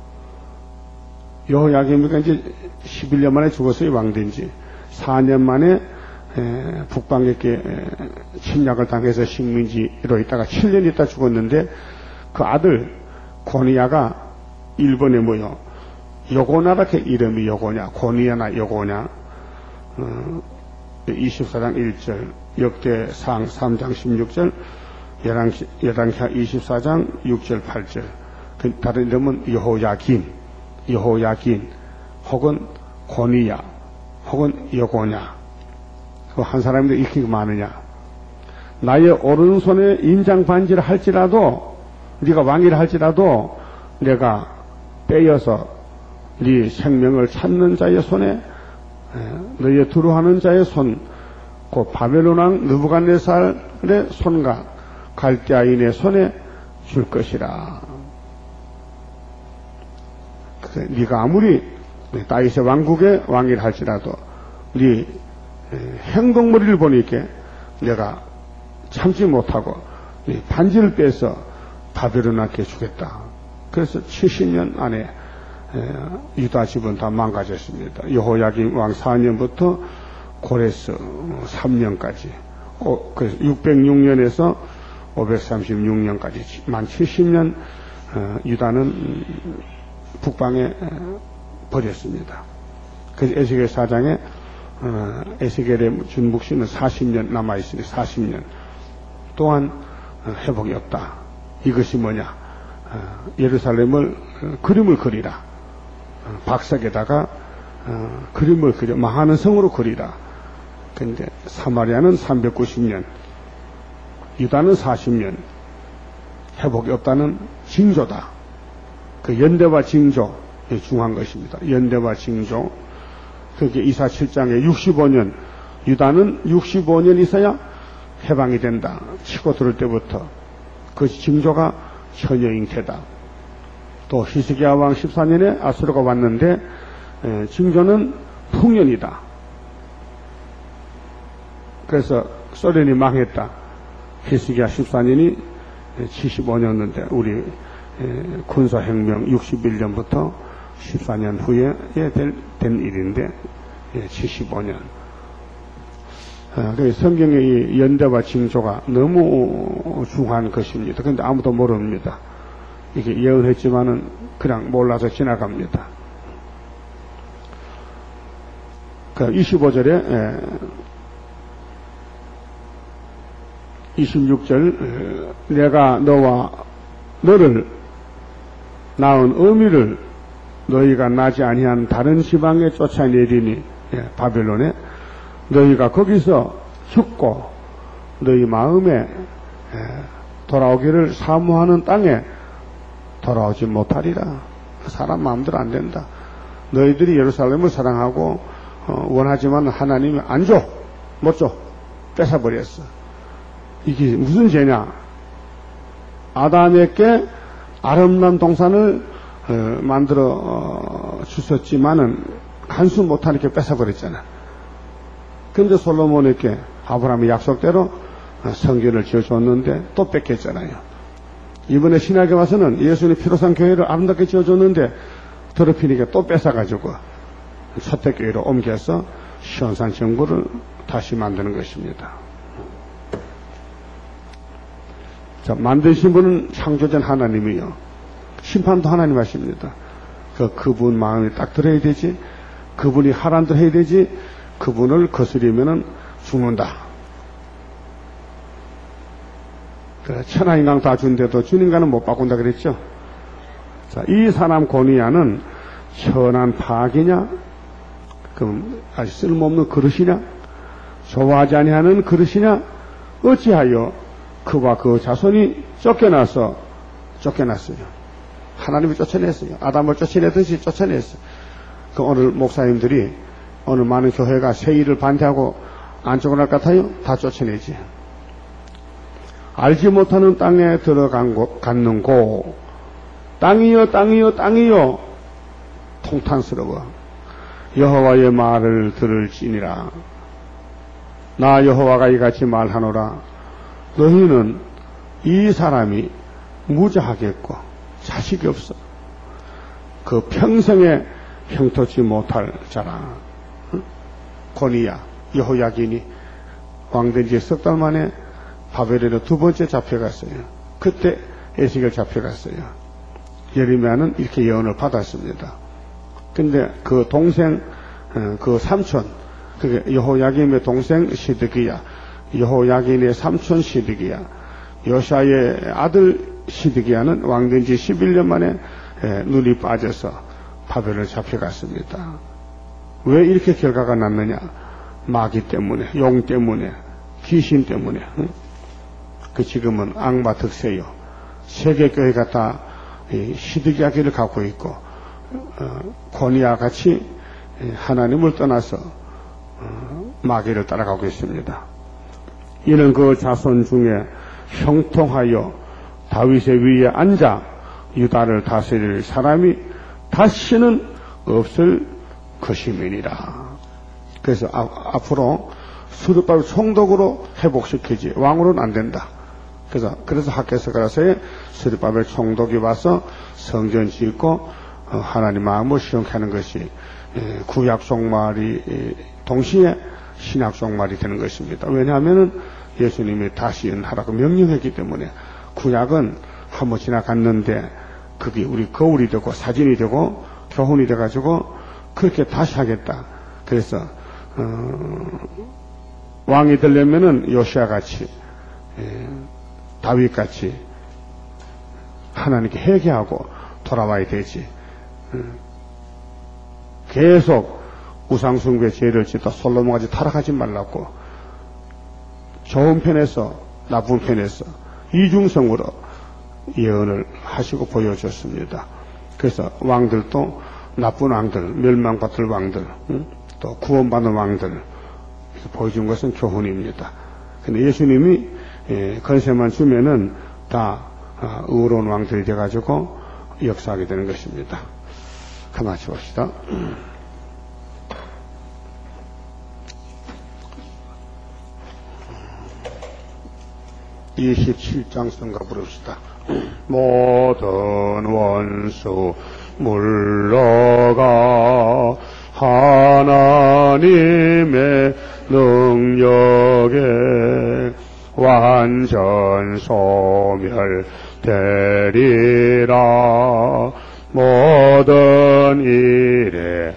여호야김이가 이제 십일 년 만에 죽었어요. 왕된지. 사 년 만에 에, 북방에게 에, 침략을 당해서 식민지로 있다가 칠 년 있다 죽었는데 그 아들 고니야가 일본에 뭐요? 여고나라게 이름이 여고냐, 고니야나 여고냐. 어, 이십사 장 일 절, 역대상 삼 장 십육 절, 열왕기하 이십사 장 육 절 팔 절. 그 다른 이름은 여호야긴, 여호야긴, 혹은 고니야, 혹은 여고냐. 그 한 사람인데 이렇게 많으냐. 나의 오른손에 인장 반지를 할지라도, 네가 왕이라 할지라도 내가 빼어서 네 생명을 찾는 자의 손에, 너의 두루하는 자의 손, 그 바벨론 왕 느부갓네살의 손과 갈대아인의 손에 줄 것이라. 그래, 네가 아무리 다윗의 왕국의 왕이라 할지라도 네 행동머리를 보니까 내가 참지 못하고 네 반지를 빼서 바벨론 왕께 주겠다. 그래서 칠십 년 안에 유다 집은 다 망가졌습니다. 여호야김 왕 사 년부터 고레스 삼 년까지, 그래서 육백육 년에서 오백삼십육 년까지 만 칠십 년 유다는 북방에 버렸습니다. 그래서 에스겔 사 장에 에스겔의 준 묵시는 사십 년 남아있으니 사십 년 동안 회복이 없다. 이것이 뭐냐? 예루살렘을 그림을 그리라. 박석에다가 그림을 그려 망하는 성으로 그리라. 그런데 사마리아는 삼백구십 년, 유다는 사십 년, 회복이 없다는 징조다. 그 연대와 징조 중요한 것입니다. 연대와 징조. 그게 이사 칠 장에 육십오 년, 유다는 육십오 년 있어야 해방이 된다. 치고 들을 때부터 그 징조가 처녀잉태다. 또 히스기야 왕 십사 년에 아수르가 왔는데 에, 징조는 풍년이다. 그래서 소련이 망했다. 히스기야 십사 년이 칠십오 년인데 우리 에, 군사혁명 육십일 년부터 십사 년 후에 된, 된 일인데 예, 칠십오 년. 아, 성경의 이 연대와 징조가 너무 중요한 것입니다. 그런데 아무도 모릅니다. 이게 예언했지만은 그냥 몰라서 지나갑니다. 그 이십오 절에 에, 이십육 절 에, 내가 너와 너를 낳은 어미를 너희가 나지 아니한 다른 지방에 쫓아내리니 예, 바벨론에 너희가 거기서 죽고 너희 마음에 예, 돌아오기를 사모하는 땅에 돌아오지 못하리라. 사람 마음대로 안 된다. 너희들이 예루살렘을 사랑하고 어, 원하지만 하나님이 안 줘, 못 줘, 뺏어버렸어. 이게 무슨 죄냐? 아담에게 아름다운 동산을 어, 만들어 어, 주셨지만은 간수 못하니까 뺏어버렸잖아. 근데 솔로몬에게 아브라함의 약속대로 성전을 지어줬는데 또 뺏겼잖아요. 이번에 신학에 와서는 예수님 피로 산 교회를 아름답게 지어줬는데 더럽히니까 또 뺏어가지고 첫대교회로 옮겨서 시온산 정부를 다시 만드는 것입니다. 자, 만드신 분은 창조전 하나님이요. 심판도 하나님 하십니다. 그, 그분 마음이 딱 들어야 되지. 그분이 하란 대로 해야 되지. 그분을 거스리면은 죽는다. 그래, 천하인강 다 준대도 주님과는 못 바꾼다 그랬죠. 자, 이 사람 고니야는 천한 파악이냐? 그럼 아주 쓸모없는 그릇이냐? 좋아하지 아니하는 그릇이냐? 어찌하여 그와 그 자손이 쫓겨나서 쫓겨났어요. 하나님이 쫓아냈어요. 아담을 쫓아내듯이 쫓아냈어요. 그 오늘 목사님들이 오늘 많은 교회가 새 일을 반대하고 안 쫓겨날 것 같아요? 다 쫓아내지. 알지 못하는 땅에 들어간 곳, 갔는 곳, 땅이여 땅이여 땅이여 통탄스러워 여호와의 말을 들을지니라. 나 여호와가 이같이 말하노라. 너희는 이 사람이 무자하겠고 자식이 없어. 그 평생에 형통치 못할 자라. 응? 고니야 여호야긴이 왕된 지 석 달 만에 바벨론에 두 번째 잡혀갔어요. 그때 에스겔 잡혀갔어요. 예레미야는 이렇게 예언을 받았습니다. 근데 그 동생, 그 삼촌, 그게 여호야김의 동생 시드기야, 여호야긴의 삼촌 시드기야, 요시아의 아들 시드기야는 왕된 지 십일 년 만에 눈이 빠져서 바벨론에 잡혀갔습니다. 왜 이렇게 결과가 났느냐? 마귀 때문에, 용 때문에, 귀신 때문에. 응? 그 지금은 악마 득세요. 세계 교회가 다 시드기야기를 갖고 있고 어, 고니와 같이 하나님을 떠나서 어, 마귀를 따라가고 있습니다. 이는 그 자손 중에 형통하여 다윗의 위에 앉아 유다를 다스릴 사람이 다시는 없을 것임이니라. 그래서 아, 앞으로 스룹바벨 총독으로 회복시키지 왕으로는 안 된다. 그래서 그래서 학개서가라서에 스룹바벨 총독이 와서 성전 짓고 어, 하나님 마음을 시원케 하는 것이 에, 구약 종말이 동시에 신약 종말이 되는 것입니다. 왜냐하면은 예수님이 다시 하라고 명령했기 때문에. 구약은 한번 지나갔는데 그게 우리 거울이 되고 사진이 되고 교훈이 돼가지고 그렇게 다시 하겠다. 그래서 어, 왕이 되려면은 요시아 같이 에, 다윗 같이 하나님께 회개하고 돌아와야 되지. 계속 우상숭배 죄를 짓다 솔로몬까지 타락하지 말라고 좋은 편에서 나쁜 편에서 이중성으로 예언을 하시고 보여줬습니다. 그래서 왕들도 나쁜 왕들, 멸망받을 왕들, 응? 또 구원받는 왕들 보여준 것은 교훈입니다. 근데 예수님이 예, 권세만 주면은 다 아, 의로운 왕들이 돼가지고 역사하게 되는 것입니다. 가만히 봅시다. 이십칠 장 성가 부릅시다. 모든 원수 물러가 하나님의 능력에 완전 소멸되리라. 모든 일에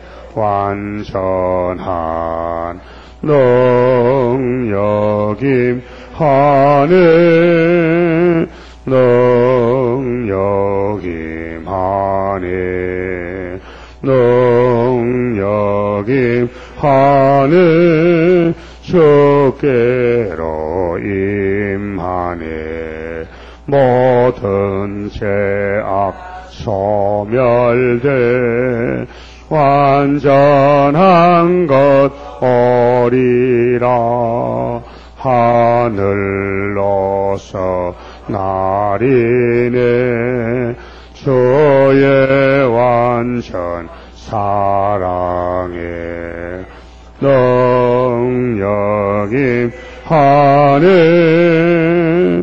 완전한 능력임 하네. 능력임 하네. 능력임 하네. 주께로 임하네. 모든 죄악 소멸돼 완전한 것 오리라. 하늘로서 나리네. 주의 완전 사랑에 능력임 하네.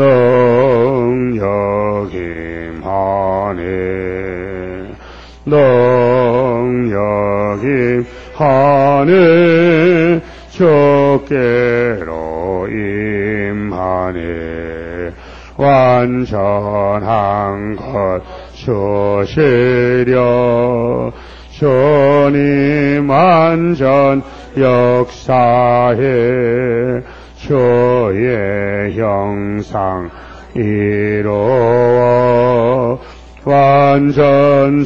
능력임 하네. 능력임 하네. 주께로 임하네. 완전한 것 주시려. 주님 완전 역사해. 주의 형상 이루어 완전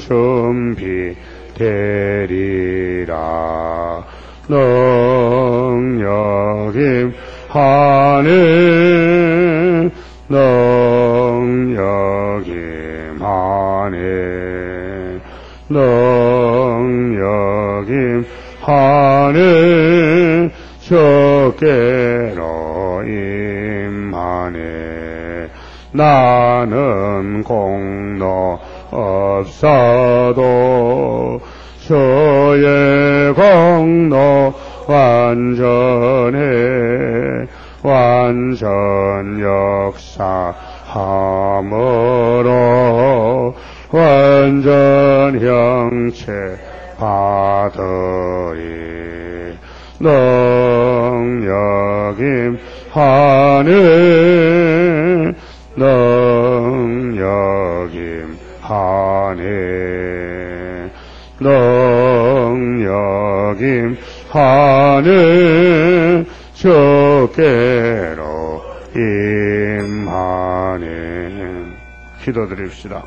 준비되리라. 능력임 하네. 능력임 하네. 능력임 하네. 주께로 임하네. 나는 공로 없어도 주의 공로 완전해 완전 역사함으로 완전 형체 받으리 능력임 하네 능력임 하네 능력임 하네 주께로 임하네. 기도드립시다.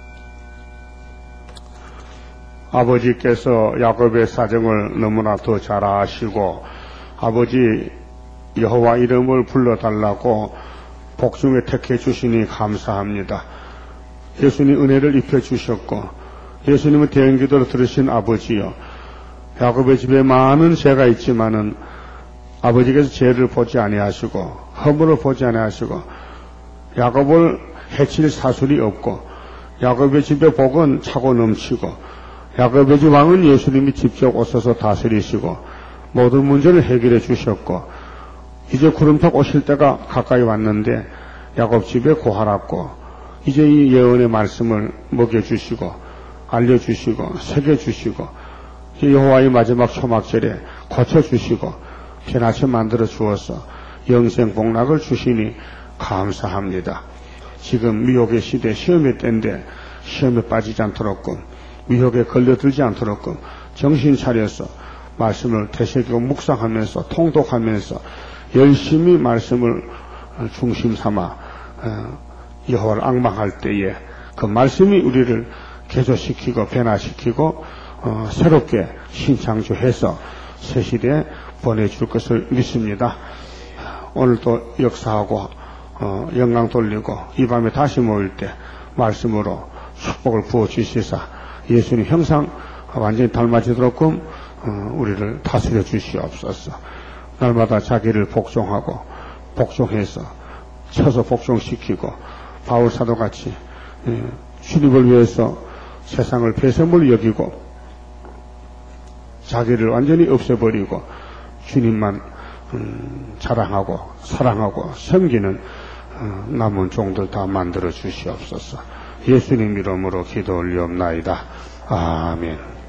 아버지께서 야곱의 사정을 너무나 더 잘 아시고 아버지 여호와 이름을 불러달라고 복중에 택해 주시니 감사합니다. 예수님 은혜를 입혀 주셨고 예수님은 대언기도를 들으신 아버지여 야곱의 집에 많은 죄가 있지만은 아버지께서 죄를 보지 아니하시고 허물을 보지 아니하시고 야곱을 해칠 사술이 없고 야곱의 집에 복은 차고 넘치고 야곱의 집 왕은 예수님이 직접 오셔서 다스리시고 모든 문제를 해결해 주셨고 이제 구름탑 오실 때가 가까이 왔는데 야곱 집에 고하랍고 이제 이 예언의 말씀을 먹여주시고 알려주시고 새겨주시고 여호와의 마지막 초막절에 고쳐주시고 편하게 만들어 주어서 영생 복락을 주시니 감사합니다. 지금 미혹의 시대 시험의 때인데 시험에 빠지지 않도록끔 미혹에 걸려들지 않도록끔 정신 차려서 말씀을 되새기고 묵상하면서 통독하면서 열심히 말씀을 중심 삼아 여호와를 앙망할 때에 그 말씀이 우리를 개조시키고 변화시키고 어, 새롭게 신창조해서 새 시대에 보내줄 것을 믿습니다. 오늘도 역사하고 어, 영광 돌리고 이 밤에 다시 모일 때 말씀으로 축복을 부어주시사 예수님 형상 완전히 닮아지도록끔 어, 우리를 다스려 주시옵소서. 날마다 자기를 복종하고 복종해서 쳐서 복종시키고 바울 사도같이 예, 주님을 위해서 세상을 폐쇄물 여기고 자기를 완전히 없애버리고 주님만 음, 자랑하고 사랑하고 섬기는 어, 남은 종들 다 만들어 주시옵소서. 예수님 이름으로 기도 올리옵나이다. 아멘.